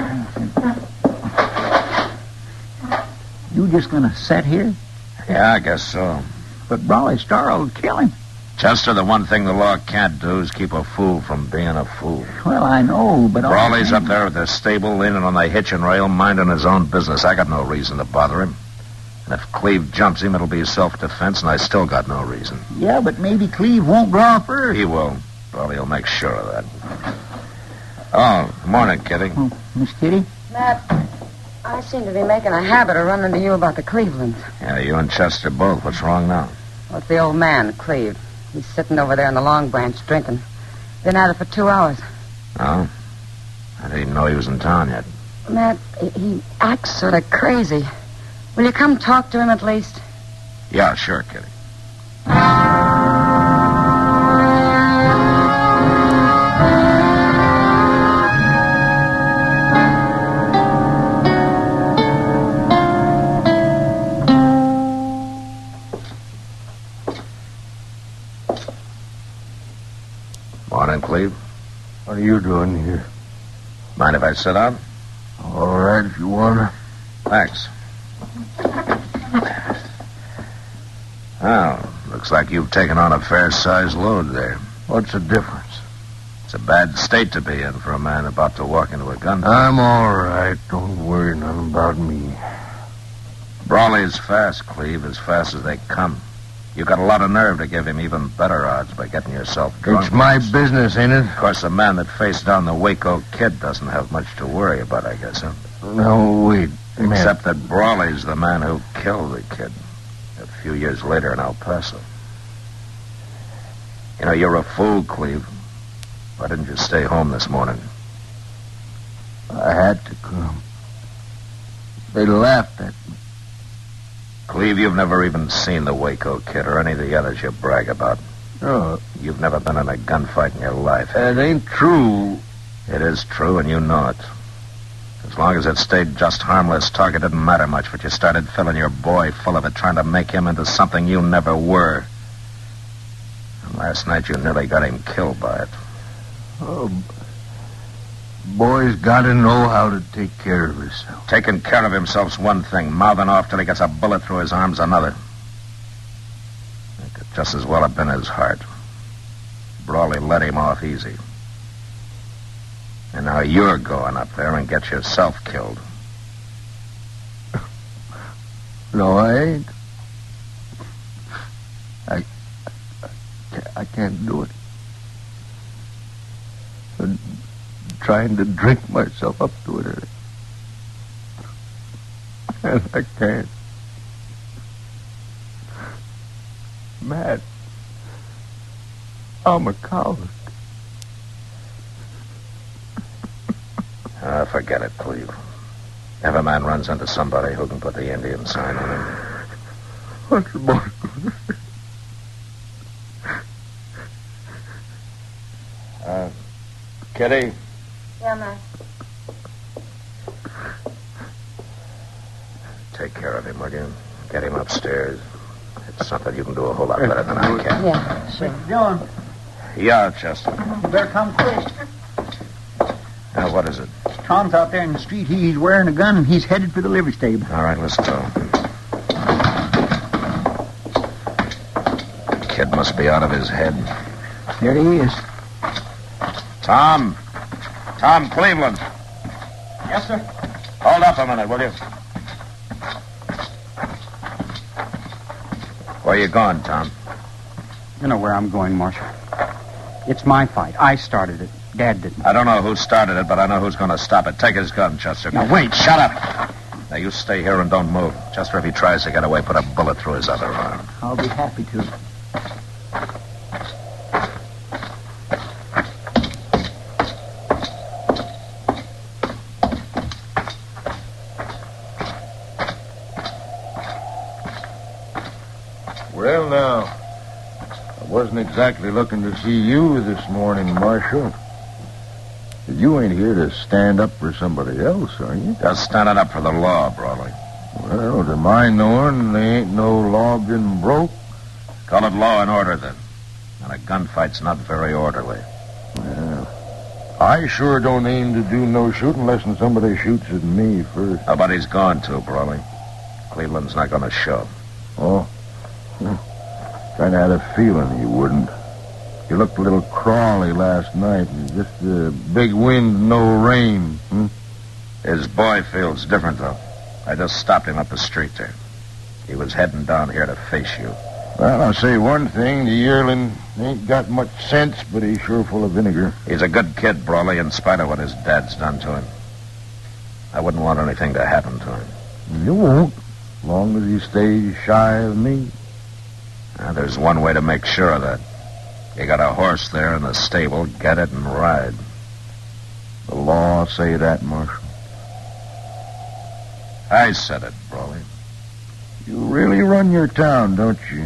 Speaker 9: here.
Speaker 10: You just gonna sit here?
Speaker 9: Yeah, I guess so.
Speaker 10: But Brawley Star will kill him.
Speaker 9: Chester, the one thing the law can't do is keep a fool from being a fool.
Speaker 10: Well, I know, but...
Speaker 9: Brawley's up there at the stable, leaning on the hitch and rail, minding his own business. I got no reason to bother him. And if Cleve jumps him, it'll be self-defense, and I still got no reason.
Speaker 10: Yeah, but maybe Cleve won't draw first.
Speaker 9: He will. Probably he'll make sure of that. Oh, morning, Kitty.
Speaker 10: Oh, Miss Kitty?
Speaker 14: Matt, I seem to be making a habit of running to you about the Clevelands.
Speaker 9: Yeah, you and Chester both. What's wrong now?
Speaker 14: Well, it's the old man, Cleve. He's sitting over there in the Long Branch drinking. Been at it for two hours.
Speaker 9: Oh? I didn't even know he was in town yet.
Speaker 14: Matt, he acts sort of crazy. Will you come talk to him at least?
Speaker 9: Yeah, sure, Kitty. Morning, Cleve.
Speaker 16: What are you doing here?
Speaker 9: Mind if I sit down?
Speaker 16: All right, if you wanna.
Speaker 9: Thanks. Well, looks like you've taken on a fair-sized load there.
Speaker 16: What's the difference?
Speaker 9: It's a bad state to be in for a man about to walk into a gun.
Speaker 16: I'm all right. Don't worry nothing about me.
Speaker 9: Brawley is fast, Cleve, as fast as they come. You got a lot of nerve to give him even better odds by getting yourself drunk.
Speaker 16: It's my business, ain't it?
Speaker 9: Of course, the man that faced down the Waco Kid doesn't have much to worry about, I guess, huh?
Speaker 16: No, wait.
Speaker 9: Except that Brawley's the man who killed the kid a few years later in El Paso. You know, you're a fool, Cleve. Why didn't you stay home this morning?
Speaker 15: I had to come. They laughed at me.
Speaker 9: Cleve, you've never even seen the Waco Kid or any of the others you brag about.
Speaker 15: No.
Speaker 9: You've never been in a gunfight in your life.
Speaker 15: It ain't true.
Speaker 9: It is true, and you know it. As long as it stayed just harmless talk, it didn't matter much, but you started filling your boy full of it, trying to make him into something you never were. And last night you nearly got him killed by it.
Speaker 15: Oh, boy's got to know how to take care of himself.
Speaker 9: Taking care of himself's one thing. Mouthing off till he gets a bullet through his arm's another. It could just as well have been his heart. Brawley let him off easy. And now you're going up there and get yourself killed.
Speaker 15: No, I ain't. I, I, I can't do it. I'm trying to drink myself up to it. And I can't. Matt, I'm a coward.
Speaker 9: Ah, forget it, Cleve. Every man runs into somebody who can put the Indian sign on him.
Speaker 15: What's the boy?
Speaker 9: Uh, Kitty?
Speaker 14: Yeah, man.
Speaker 9: Take care of him, will you? Get him upstairs. It's something you can do a whole lot better than I can.
Speaker 14: Yeah, sure.
Speaker 10: John,
Speaker 9: Yeah, Chester.
Speaker 10: you better come quick.
Speaker 9: Now, what is it?
Speaker 10: Tom's out there in the street. He's wearing a gun, and he's headed for the livery stable.
Speaker 9: All right, let's go. Kid must be out of his head.
Speaker 10: There he is.
Speaker 9: Tom. Tom Cleveland.
Speaker 10: Yes, sir.
Speaker 9: Hold up a minute, will you? Where you going, Tom?
Speaker 12: You know where I'm going, Marshal. It's my fight. I started it. Dad didn't.
Speaker 9: I don't know who started it, but I know who's going to stop it. Take his gun, Chester.
Speaker 12: Now, wait.
Speaker 9: Shut up. Now, you stay here and don't move. Chester, if he tries to get away, put a bullet through his other arm.
Speaker 10: I'll be happy to.
Speaker 15: Well, now, I wasn't exactly looking to see you this morning, Marshal. But you ain't here to stand up for somebody else, are you?
Speaker 9: Just standing up for the law, Brawley.
Speaker 15: Well, to my knowing, there ain't no law been broke.
Speaker 9: Call it law and order, then. And a gunfight's not very orderly.
Speaker 15: Well, I sure don't aim to do no shooting unless somebody shoots at me first.
Speaker 9: Nobody's going to, Brawley. Cleveland's not going to show.
Speaker 15: Oh? Kind of had a feeling you wouldn't. You looked a little crawly last night, and just a big wind, no rain. Hmm?
Speaker 9: His boy feels different, though. I just stopped him up the street there. He was heading down here to face you.
Speaker 15: Well, I'll say one thing. The yearling ain't got much sense, but he's sure full of vinegar.
Speaker 9: He's a good kid, Brawley, in spite of what his dad's done to him. I wouldn't want anything to happen to him.
Speaker 15: You won't, as long as he stays shy of me.
Speaker 9: Now, there's one way to make sure of that. You got a horse there in the stable. Get it and ride.
Speaker 15: The law say that, Marshal.
Speaker 9: I said it, Brawley.
Speaker 15: You really run your town, don't you?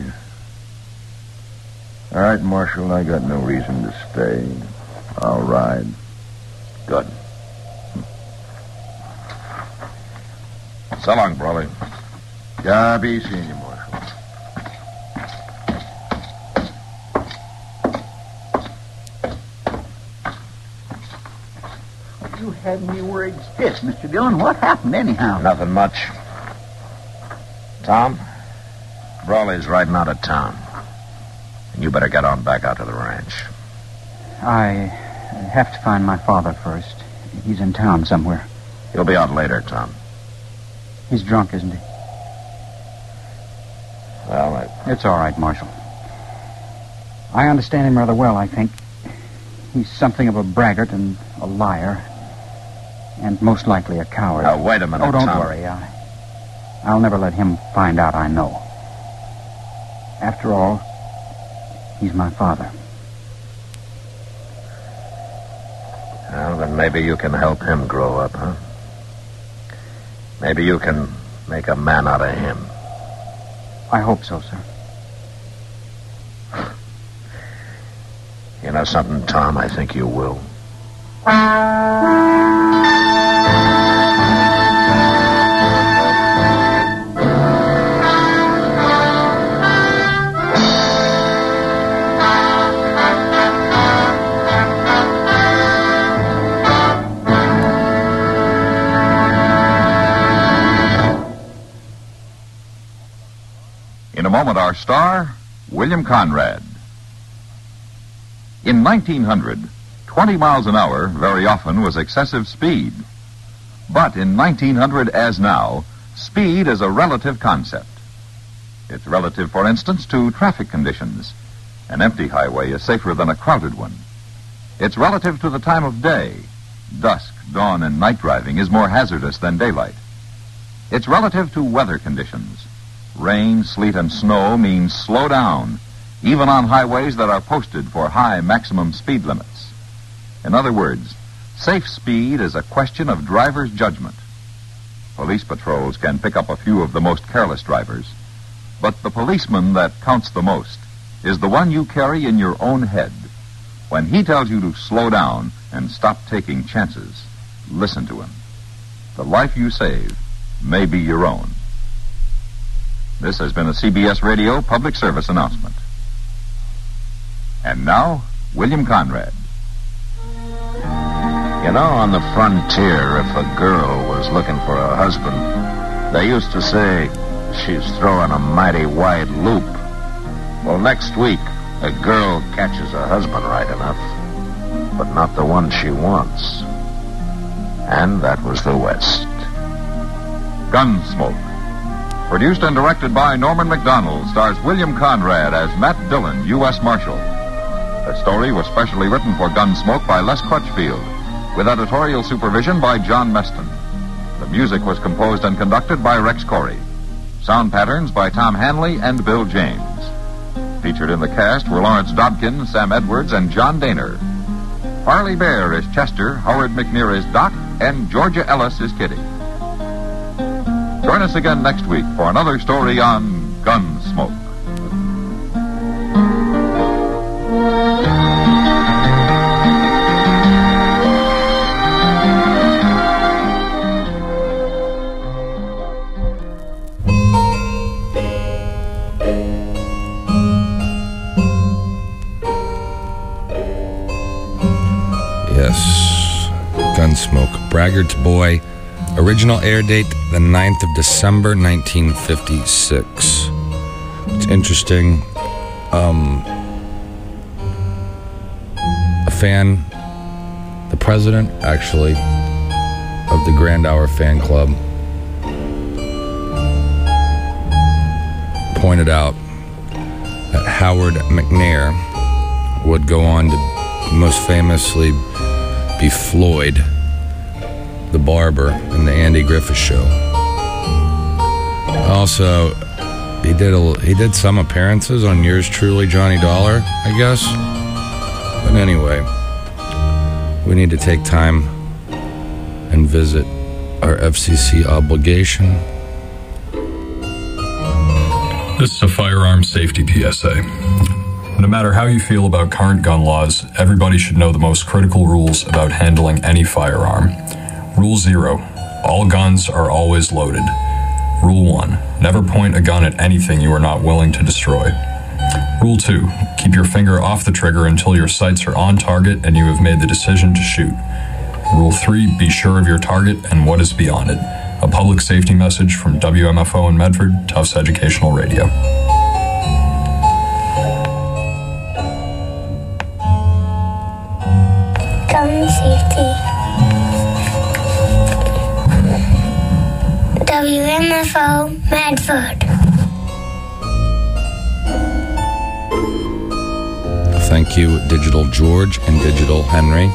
Speaker 15: All right, Marshal, I got no reason to stay. I'll ride.
Speaker 9: Good. So long, Brawley.
Speaker 15: Yeah, I'll be seeing you, Marshal.
Speaker 10: You had me worried stiff, Mister Dillon. What happened anyhow?
Speaker 9: Nothing much. Tom, Brawley's riding out of town. And you better get on back out to the ranch.
Speaker 12: I have to find my father first. He's in town somewhere.
Speaker 9: He'll be out later, Tom.
Speaker 12: He's drunk, isn't he?
Speaker 9: Well, I...
Speaker 12: It's all right, Marshal. I understand him rather well, I think. He's something of a braggart and a liar. And most likely a coward.
Speaker 9: Now, wait a minute,
Speaker 12: Oh, don't
Speaker 9: Tom.
Speaker 12: worry. I, I'll never let him find out I know. After all, he's my father.
Speaker 9: Well, then maybe you can help him grow up, huh? Maybe you can make a man out of him.
Speaker 12: I hope so, sir.
Speaker 9: You know something, Tom? I think you will.
Speaker 8: In a moment, our star, William Conrad. In nineteen hundred, twenty miles an hour very often was excessive speed. But in nineteen hundred, as now, speed is a relative concept. It's relative, for instance, to traffic conditions. An empty highway is safer than a crowded one. It's relative to the time of day. Dusk, dawn, and night driving is more hazardous than daylight. It's relative to weather conditions. Rain, sleet, and snow means slow down, even on highways that are posted for high maximum speed limits. In other words, safe speed is a question of driver's judgment. Police patrols can pick up a few of the most careless drivers, but the policeman that counts the most is the one you carry in your own head. When he tells you to slow down and stop taking chances, listen to him. The life you save may be your own. This has been a C B S Radio public service announcement. And now, William Conrad.
Speaker 9: You know, on the frontier, if a girl was looking for a husband, they used to say she's throwing a mighty wide loop. Well, next week, a girl catches a husband right enough, but not the one she wants. And that was the West.
Speaker 8: Gunsmoke. Produced and directed by Norman MacDonald, stars William Conrad as Matt Dillon, U S Marshal. The story was specially written for Gunsmoke by Les Crutchfield, with editorial supervision by John Meston. The music was composed and conducted by Rex Corey. Sound patterns by Tom Hanley and Bill James. Featured in the cast were Lawrence Dobkin, Sam Edwards, and John Daner. Harley Bear is Chester, Howard McNear is Doc, and Georgia Ellis is Kitty. Join us again next week for another story on Gunsmoke.
Speaker 1: Yes, Gunsmoke, Braggart's Boy. Original air date, the ninth of December, nineteen fifty-six. It's interesting. Um, a fan, the president, actually, of the Grand Hour fan club, pointed out that Howard McNair would go on to most famously be Floyd, the barber, in the Andy Griffith Show. Also, he did a, he did some appearances on Yours Truly, Johnny Dollar, I guess. But anyway, we need to take time and visit our F C C obligation.
Speaker 17: This is a firearm safety P S A. No matter how you feel about current gun laws, everybody should know the most critical rules about handling any firearm. Rule zero, all guns are always loaded. Rule one, never point a gun at anything you are not willing to destroy. Rule two, keep your finger off the trigger until your sights are on target and you have made the decision to shoot. Rule three, be sure of your target and what is beyond it. A public safety message from W M F O in Medford, Tufts Educational Radio.
Speaker 18: Gun safety. W M F O, Medford.
Speaker 1: Thank you, Digital George and Digital Henry.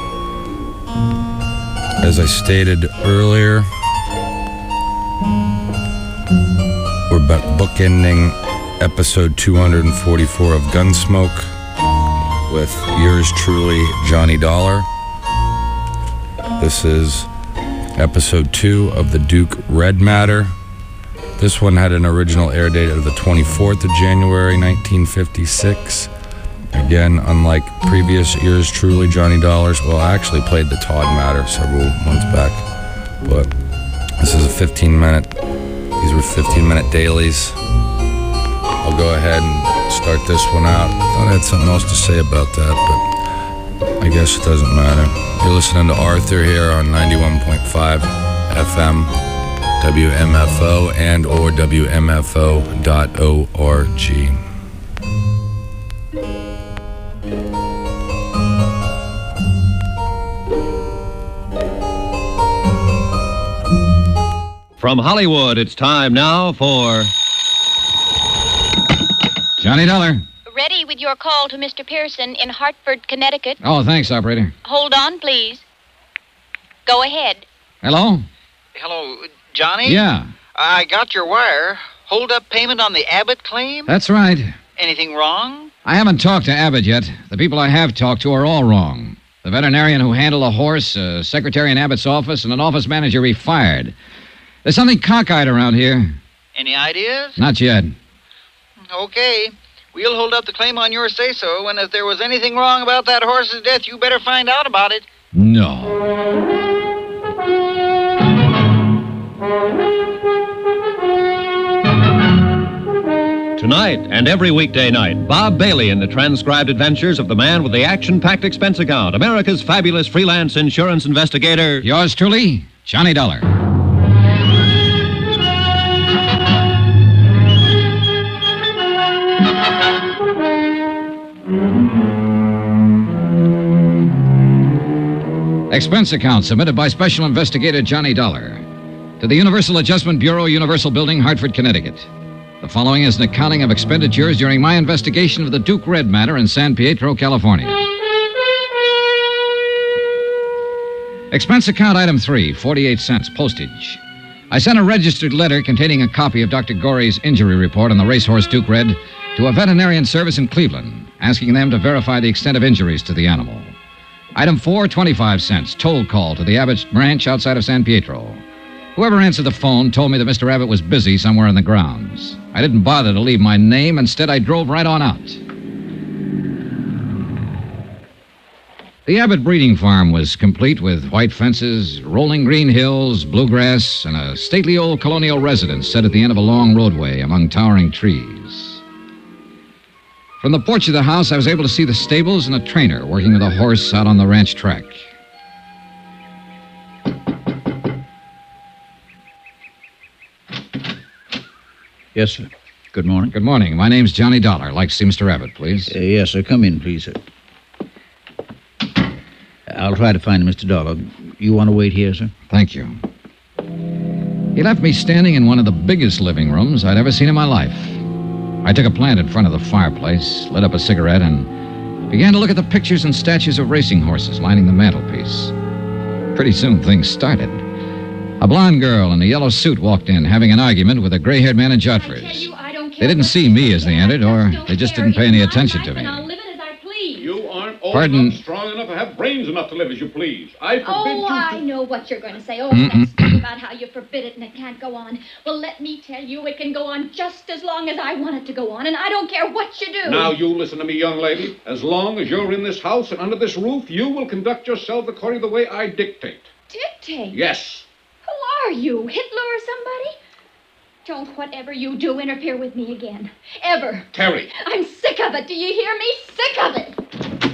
Speaker 1: As I stated earlier, we're bookending episode two hundred forty-four of Gunsmoke with yours truly, Johnny Dollar. This is episode two of the Duke Red Matter. This one had an original air date of the twenty-fourth of January, nineteen fifty-six. Again, unlike previous years, truly Johnny Dollars. Well, I actually played the Todd Matter several months back, but this is a fifteen minute, these were fifteen minute dailies. I'll go ahead and start this one out. I thought I had something else to say about that, but I guess it doesn't matter. You're listening to Arthur here on ninety-one point five F M, W M F O, and or W M F O dot org.
Speaker 2: From Hollywood, it's time now for
Speaker 3: Johnny Dollar.
Speaker 19: Ready with your call to Mister Pearson in Hartford, Connecticut.
Speaker 3: Oh, thanks, operator.
Speaker 19: Hold on, please. Go ahead.
Speaker 3: Hello?
Speaker 20: Hello, Johnny?
Speaker 3: Yeah.
Speaker 20: I got your wire. Hold up payment on the Abbott claim?
Speaker 3: That's right.
Speaker 20: Anything wrong?
Speaker 3: I haven't talked to Abbott yet. The people I have talked to are all wrong. The veterinarian who handled a horse, a secretary in Abbott's office, and an office manager he fired. There's something cockeyed around here.
Speaker 20: Any ideas?
Speaker 3: Not yet.
Speaker 20: Okay. We'll hold up the claim on your say-so, and if there was anything wrong about that horse's death, you better find out about it.
Speaker 3: No.
Speaker 2: Tonight and every weekday night, Bob Bailey in the transcribed adventures of the man with the action-packed expense account, America's fabulous freelance insurance investigator.
Speaker 3: Yours truly, Johnny Dollar. Expense account submitted by Special Investigator Johnny Dollar to the Universal Adjustment Bureau, Universal Building, Hartford, Connecticut. The following is an accounting of expenditures during my investigation of the Duke Red Matter in San Pietro, California. Expense account item three, forty-eight cents, postage. I sent a registered letter containing a copy of Doctor Gorey's injury report on the racehorse Duke Red to a veterinarian service in Cleveland, asking them to verify the extent of injuries to the animal. Item four, twenty-five cents, toll call to the Abbott ranch outside of San Pietro. Whoever answered the phone told me that Mister Abbott was busy somewhere in the grounds. I didn't bother to leave my name. Instead, I drove right on out. The Abbott breeding farm was complete with white fences, rolling green hills, bluegrass, and a stately old colonial residence set at the end of a long roadway among towering trees. From the porch of the house, I was able to see the stables and a trainer working with a horse out on the ranch track.
Speaker 10: Yes, sir. Good morning.
Speaker 3: Good morning. My name's Johnny Dollar. I'd like to see Mister Abbott, please.
Speaker 10: Uh, yes, sir. Come in, please, sir. I'll try to find Mister Dollar. You want to wait here, sir?
Speaker 3: Thank you. He left me standing in one of the biggest living rooms I'd ever seen in my life. I took a plant in front of the fireplace, lit up a cigarette, and began to look at the pictures and statues of racing horses lining the mantelpiece. Pretty soon, things started. A blonde girl in a yellow suit walked in, having an argument with a gray-haired man in jodhpurs. They didn't see me as they entered, or they just didn't pay any attention to me.
Speaker 21: You aren't old
Speaker 3: Pardon?
Speaker 21: enough, strong enough, or have brains enough to live as you please. I forbid
Speaker 22: Oh,
Speaker 21: you to...
Speaker 22: I know what you're going to say. Oh,
Speaker 3: Mm-mm.
Speaker 22: that stuff about how you forbid it and it can't go on. Well, let me tell you, it can go on just as long as I want it to go on, and I don't care what you do.
Speaker 21: Now, you listen to me, young lady. As long as you're in this house and under this roof, you will conduct yourself according to the way I dictate.
Speaker 22: Dictate?
Speaker 21: Yes.
Speaker 22: Who are you, Hitler or somebody? Don't whatever you do interfere with me again. Ever.
Speaker 21: Terry.
Speaker 22: I'm sick of it. Do you hear me? Sick of it.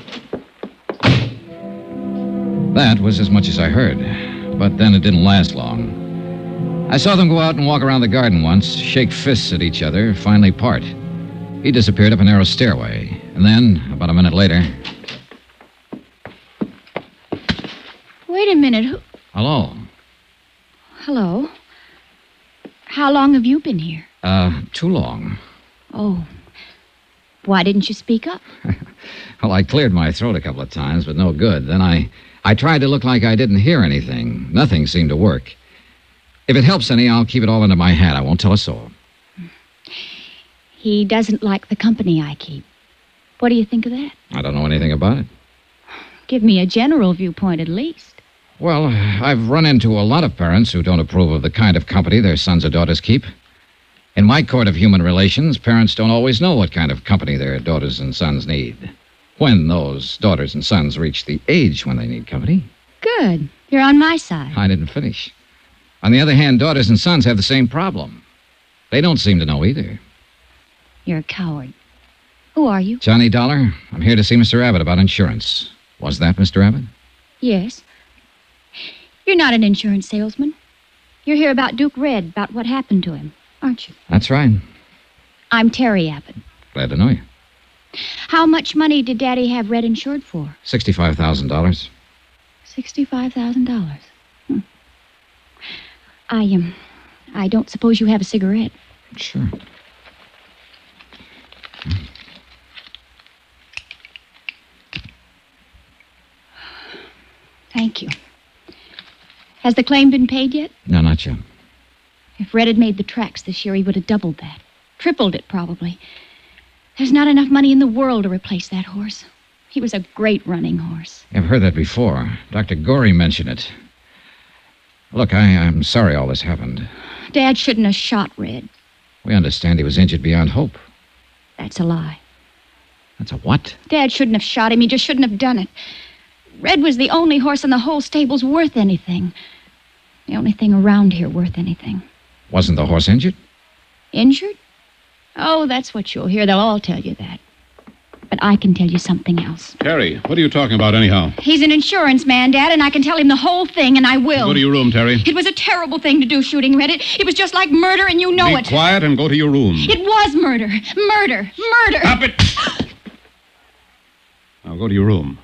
Speaker 3: That was as much as I heard. But then it didn't last long. I saw them go out and walk around the garden once, shake fists at each other, finally part. He disappeared up a narrow stairway. And then, about a minute later...
Speaker 22: Wait a minute. Who...
Speaker 3: Hello.
Speaker 22: Hello. How long have you been here?
Speaker 3: Uh, too long.
Speaker 22: Oh. Why didn't you speak up?
Speaker 3: Well, I cleared my throat a couple of times, but no good. Then I, I tried to look like I didn't hear anything. Nothing seemed to work. If it helps any, I'll keep it all under my hat. I won't tell a soul.
Speaker 22: He doesn't like the company I keep. What do you think of that?
Speaker 3: I don't know anything about it.
Speaker 22: Give me a general viewpoint at least.
Speaker 3: Well, I've run into a lot of parents who don't approve of the kind of company their sons or daughters keep. In my court of human relations, parents don't always know what kind of company their daughters and sons need. When those daughters and sons reach the age when they need company.
Speaker 4: Good. You're on my side.
Speaker 3: I didn't finish. On the other hand, daughters and sons have the same problem. They don't seem to know either.
Speaker 4: You're a coward. Who are you?
Speaker 3: Johnny Dollar, I'm here to see Mister Abbott about insurance. Was that Mister Abbott?
Speaker 4: Yes. You're not an insurance salesman. You're here about Duke Red, about what happened to him, aren't you?
Speaker 3: That's right.
Speaker 4: I'm Terry Abbott.
Speaker 3: Glad to know you.
Speaker 4: How much money did Daddy have Red insured for?
Speaker 3: sixty-five thousand dollars.
Speaker 4: sixty-five thousand dollars. Hmm. I, um, I don't suppose you have a cigarette.
Speaker 3: Sure.
Speaker 4: Thank you. Has the claim been paid yet?
Speaker 3: No, not yet.
Speaker 4: If Red had made the tracks this year, he would have doubled that. Tripled it, probably. There's not enough money in the world to replace that horse. He was a great running horse.
Speaker 3: I've heard that before. Doctor Gorey mentioned it. Look, I, I'm sorry all this happened.
Speaker 4: Dad shouldn't have shot Red.
Speaker 3: We understand he was injured beyond hope.
Speaker 4: That's a lie.
Speaker 3: That's a what?
Speaker 4: Dad shouldn't have shot him. He just shouldn't have done it. Red was the only horse in the whole stable's worth anything. The only thing around here worth anything.
Speaker 3: Wasn't the horse injured?
Speaker 4: Injured? Oh, that's what you'll hear. They'll all tell you that. But I can tell you something else.
Speaker 21: Terry, what are you talking about anyhow?
Speaker 4: He's an insurance man, Dad, and I can tell him the whole thing, and I will.
Speaker 21: Go to your room, Terry.
Speaker 4: It was a terrible thing to do, shooting Red. It, it was just like murder, and you know
Speaker 21: Be
Speaker 4: it.
Speaker 21: Be quiet and go to your room.
Speaker 4: It was murder. Murder. Murder.
Speaker 21: Stop it! Now go to your room.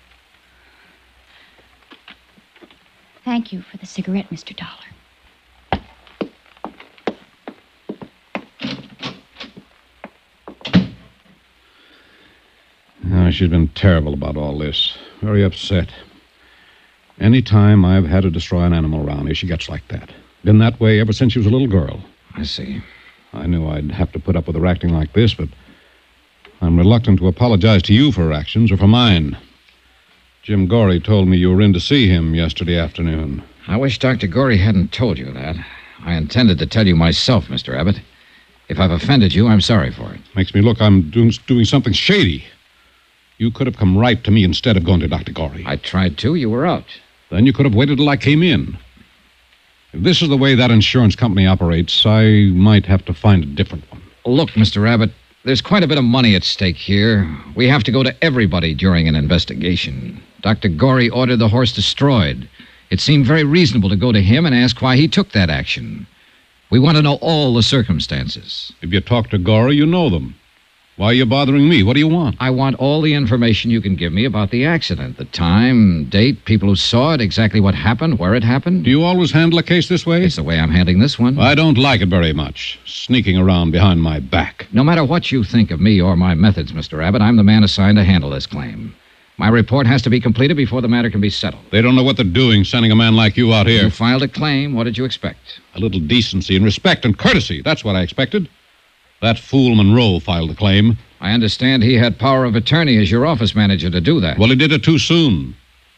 Speaker 4: Thank you for the cigarette, Mister Dollar.
Speaker 21: Oh, she's been terrible about all this. Very upset. Any time I've had to destroy an animal around here, she gets like that. Been that way ever since she was a little girl.
Speaker 3: I see.
Speaker 21: I knew I'd have to put up with her acting like this, but I'm reluctant to apologize to you for her actions or for mine. Jim Gorey told me you were in to see him yesterday afternoon.
Speaker 3: I wish Doctor Gorey hadn't told you that. I intended to tell you myself, Mister Abbott. If I've offended you, I'm sorry for it.
Speaker 21: Makes me look I'm doing, doing something shady. You could have come right to me instead of going to Doctor Gorey.
Speaker 3: I tried to. You were out.
Speaker 21: Then you could have waited till I came in. If this is the way that insurance company operates, I might have to find a different one.
Speaker 3: Look, Mister Abbott, there's quite a bit of money at stake here. We have to go to everybody during an investigation. Doctor Gorey ordered the horse destroyed. It seemed very reasonable to go to him and ask why he took that action. We want to know all the circumstances.
Speaker 21: If you talk to Gorey, you know them. Why are you bothering me? What do you want?
Speaker 3: I want all the information you can give me about the accident. The time, date, people who saw it, exactly what happened, where it happened.
Speaker 21: Do you always handle a case this way?
Speaker 3: It's the way I'm handling this one.
Speaker 21: I don't like it very much, sneaking around behind my back.
Speaker 3: No matter what you think of me or my methods, Mister Abbott, I'm the man assigned to handle this claim. My report has to be completed before the matter can be settled.
Speaker 21: They don't know what they're doing, sending a man like you out here.
Speaker 3: You filed a claim. What did you expect?
Speaker 21: A little decency and respect and courtesy. That's what I expected. That fool Monroe filed the claim.
Speaker 3: I understand he had power of attorney as your office manager to do that.
Speaker 21: Well, he did it too soon.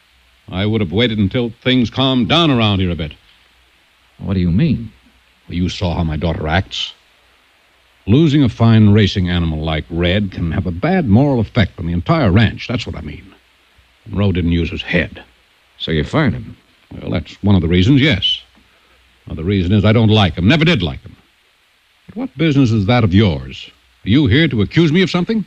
Speaker 21: I would have waited until things calmed down around here a bit.
Speaker 3: What do you mean?
Speaker 21: Well, you saw how my daughter acts. Losing a fine racing animal like Red can have a bad moral effect on the entire ranch. That's what I mean. Monroe didn't use his head.
Speaker 3: So you fired him?
Speaker 21: Well, that's one of the reasons, yes. Another reason is I don't like him. Never did like him. But what business is that of yours? Are you here to accuse me of something?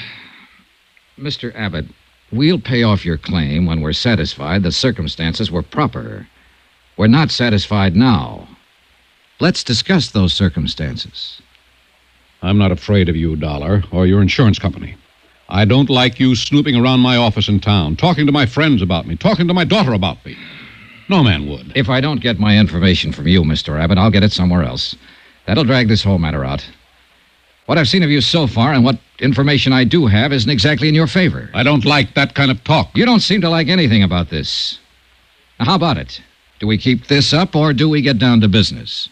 Speaker 3: Mister Abbott, we'll pay off your claim when we're satisfied the circumstances were proper. We're not satisfied now. Let's discuss those circumstances.
Speaker 21: I'm not afraid of you, Dollar, or your insurance company. I don't like you snooping around my office in town, talking to my friends about me, talking to my daughter about me. No man would.
Speaker 3: If I don't get my information from you, Mister Abbott, I'll get it somewhere else. That'll drag this whole matter out. What I've seen of you so far and what information I do have isn't exactly in your favor.
Speaker 21: I don't like that kind of talk.
Speaker 3: You don't seem to like anything about this. Now, how about it? Do we keep this up or do we get down to business?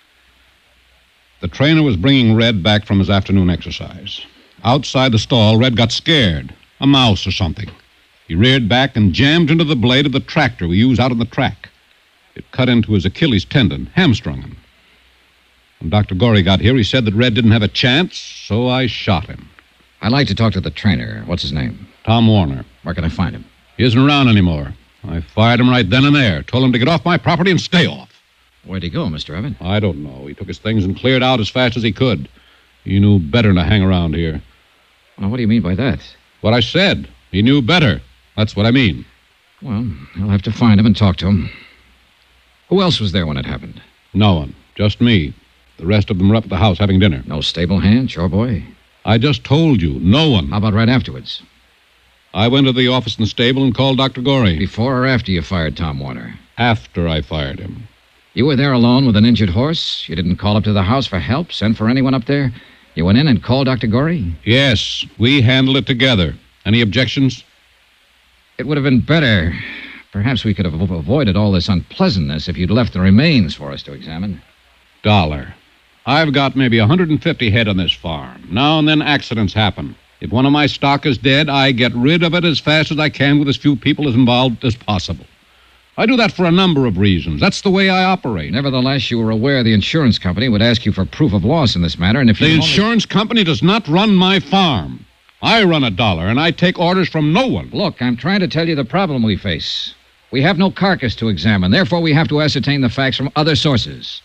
Speaker 21: The trainer was bringing Red back from his afternoon exercise. Outside the stall, Red got scared. A mouse or something. He reared back and jammed into the blade of the tractor we use out on the track. It cut into his Achilles tendon, hamstrung him. When Doctor Gorey got here, he said that Red didn't have a chance, so I shot him.
Speaker 3: I'd like to talk to the trainer. What's his name?
Speaker 21: Tom Warner.
Speaker 3: Where can I find him?
Speaker 21: He isn't around anymore. I fired him right then and there, told him to get off my property and stay off.
Speaker 3: Where'd he go, Mister Evan?
Speaker 21: I don't know. He took his things and cleared out as fast as he could. He knew better than to hang around here.
Speaker 3: Well, what do you mean by that?
Speaker 21: What I said. He knew better. That's what I mean.
Speaker 3: Well, I'll have to find him and talk to him. Who else was there when it happened?
Speaker 21: No one. Just me. The rest of them were up at the house having dinner.
Speaker 3: No stable hand, chore boy?
Speaker 21: I just told you, no one.
Speaker 3: How about right afterwards?
Speaker 21: I went to the office in the stable and called Doctor Gorey.
Speaker 3: Before or after you fired Tom Warner?
Speaker 21: After I fired him.
Speaker 3: You were there alone with an injured horse? You didn't call up to the house for help, send for anyone up there? You went in and called Doctor Gorey?
Speaker 21: Yes, we handled it together. Any objections?
Speaker 3: It would have been better. Perhaps we could have avoided all this unpleasantness if you'd left the remains for us to examine.
Speaker 21: Dollar. I've got maybe one hundred fifty head on this farm. Now and then accidents happen. If one of my stock is dead, I get rid of it as fast as I can with as few people as involved as possible. I do that for a number of reasons. That's the way I operate.
Speaker 3: Nevertheless, you were aware the insurance company would ask you for proof of loss in this matter, and if
Speaker 21: the
Speaker 3: you...
Speaker 21: The insurance
Speaker 3: only...
Speaker 21: company does not run my farm. I run a dollar, and I take orders from no one.
Speaker 3: Look, I'm trying to tell you the problem we face. We have no carcass to examine. Therefore, we have to ascertain the facts from other sources.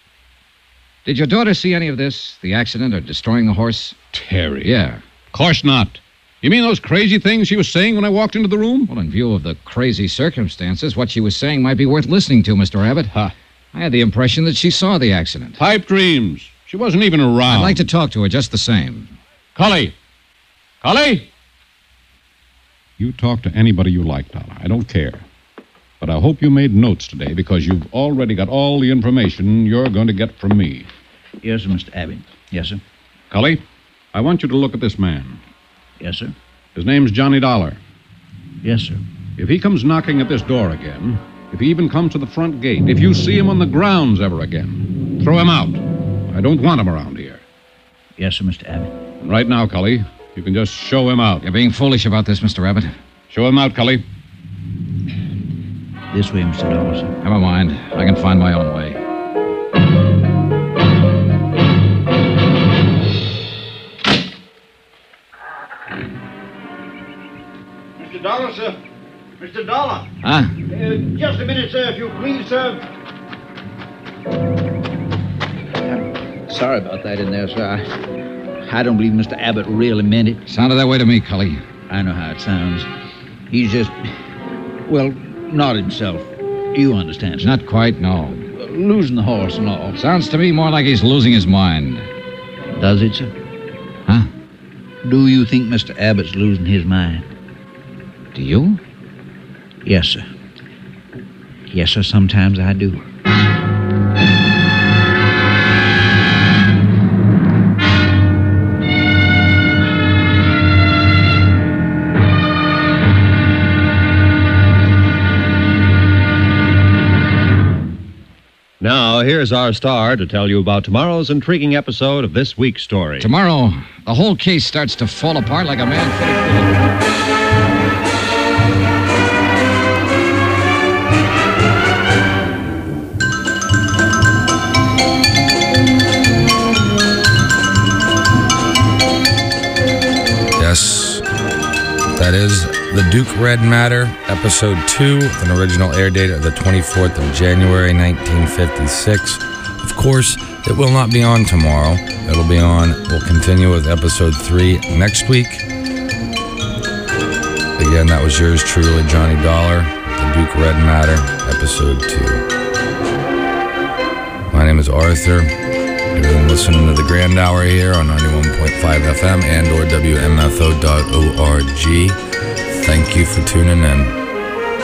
Speaker 3: Did your daughter see any of this? The accident or destroying the horse?
Speaker 21: Terry.
Speaker 3: Yeah.
Speaker 21: Of course not. You mean those crazy things she was saying when I walked into the room?
Speaker 3: Well, in view of the crazy circumstances, what she was saying might be worth listening to, Mister Abbott.
Speaker 21: Huh.
Speaker 3: I had the impression that she saw the accident.
Speaker 21: Pipe dreams. She wasn't even around.
Speaker 3: I'd like to talk to her just the same.
Speaker 21: Cully! Cully! You talk to anybody you like, Dollar. I don't care. But I hope you made notes today because you've already got all the information you're going to get from me.
Speaker 10: Yes, sir, Mister Abbott. Yes, sir.
Speaker 21: Cully, I want you to look at this man.
Speaker 10: Yes, sir.
Speaker 21: His name's Johnny Dollar.
Speaker 10: Yes, sir.
Speaker 21: If he comes knocking at this door again, if he even comes to the front gate, if you see him on the grounds ever again, throw him out. I don't want him around here.
Speaker 10: Yes, sir, Mister Abbott.
Speaker 21: And right now, Cully, you can just show him out.
Speaker 3: You're being foolish about this, Mister Abbott.
Speaker 21: Show him out, Cully.
Speaker 10: This way, Mister Dollar, sir.
Speaker 3: Never mind. I can find my own way.
Speaker 5: Mister Dollar, sir. Mister Dollar.
Speaker 3: Huh?
Speaker 5: Uh, just a minute, sir, if you please, sir.
Speaker 10: Sorry about that in there, sir. I, I don't believe Mister Abbott really meant it.
Speaker 3: Sounded that way to me, Cully.
Speaker 10: I know how it sounds. He's just, well, not himself. You understand, sir.
Speaker 3: Not quite, no.
Speaker 10: Uh, losing the horse and all.
Speaker 3: Sounds to me more like he's losing his mind.
Speaker 10: Does it, sir?
Speaker 3: Huh?
Speaker 10: Do you think Mister Abbott's losing his mind?
Speaker 3: Do you?
Speaker 10: Yes, sir. Yes, sir, sometimes I do.
Speaker 2: Now, here's our star to tell you about tomorrow's intriguing episode of this week's story.
Speaker 3: Tomorrow, the whole case starts to fall apart like a man fitted.
Speaker 1: Yes, that is The Duke Red Matter, Episode two, with an original air date of the twenty-fourth of January, nineteen fifty-six. Of course, it will not be on tomorrow. It'll be on, we'll continue with Episode three next week. Again, that was yours truly, Johnny Dollar, The Duke Red Matter, Episode two. My name is Arthur. You've been listening to The Grand Hour here on ninety-one point five F M and or W M F O dot org. Thank you for tuning in.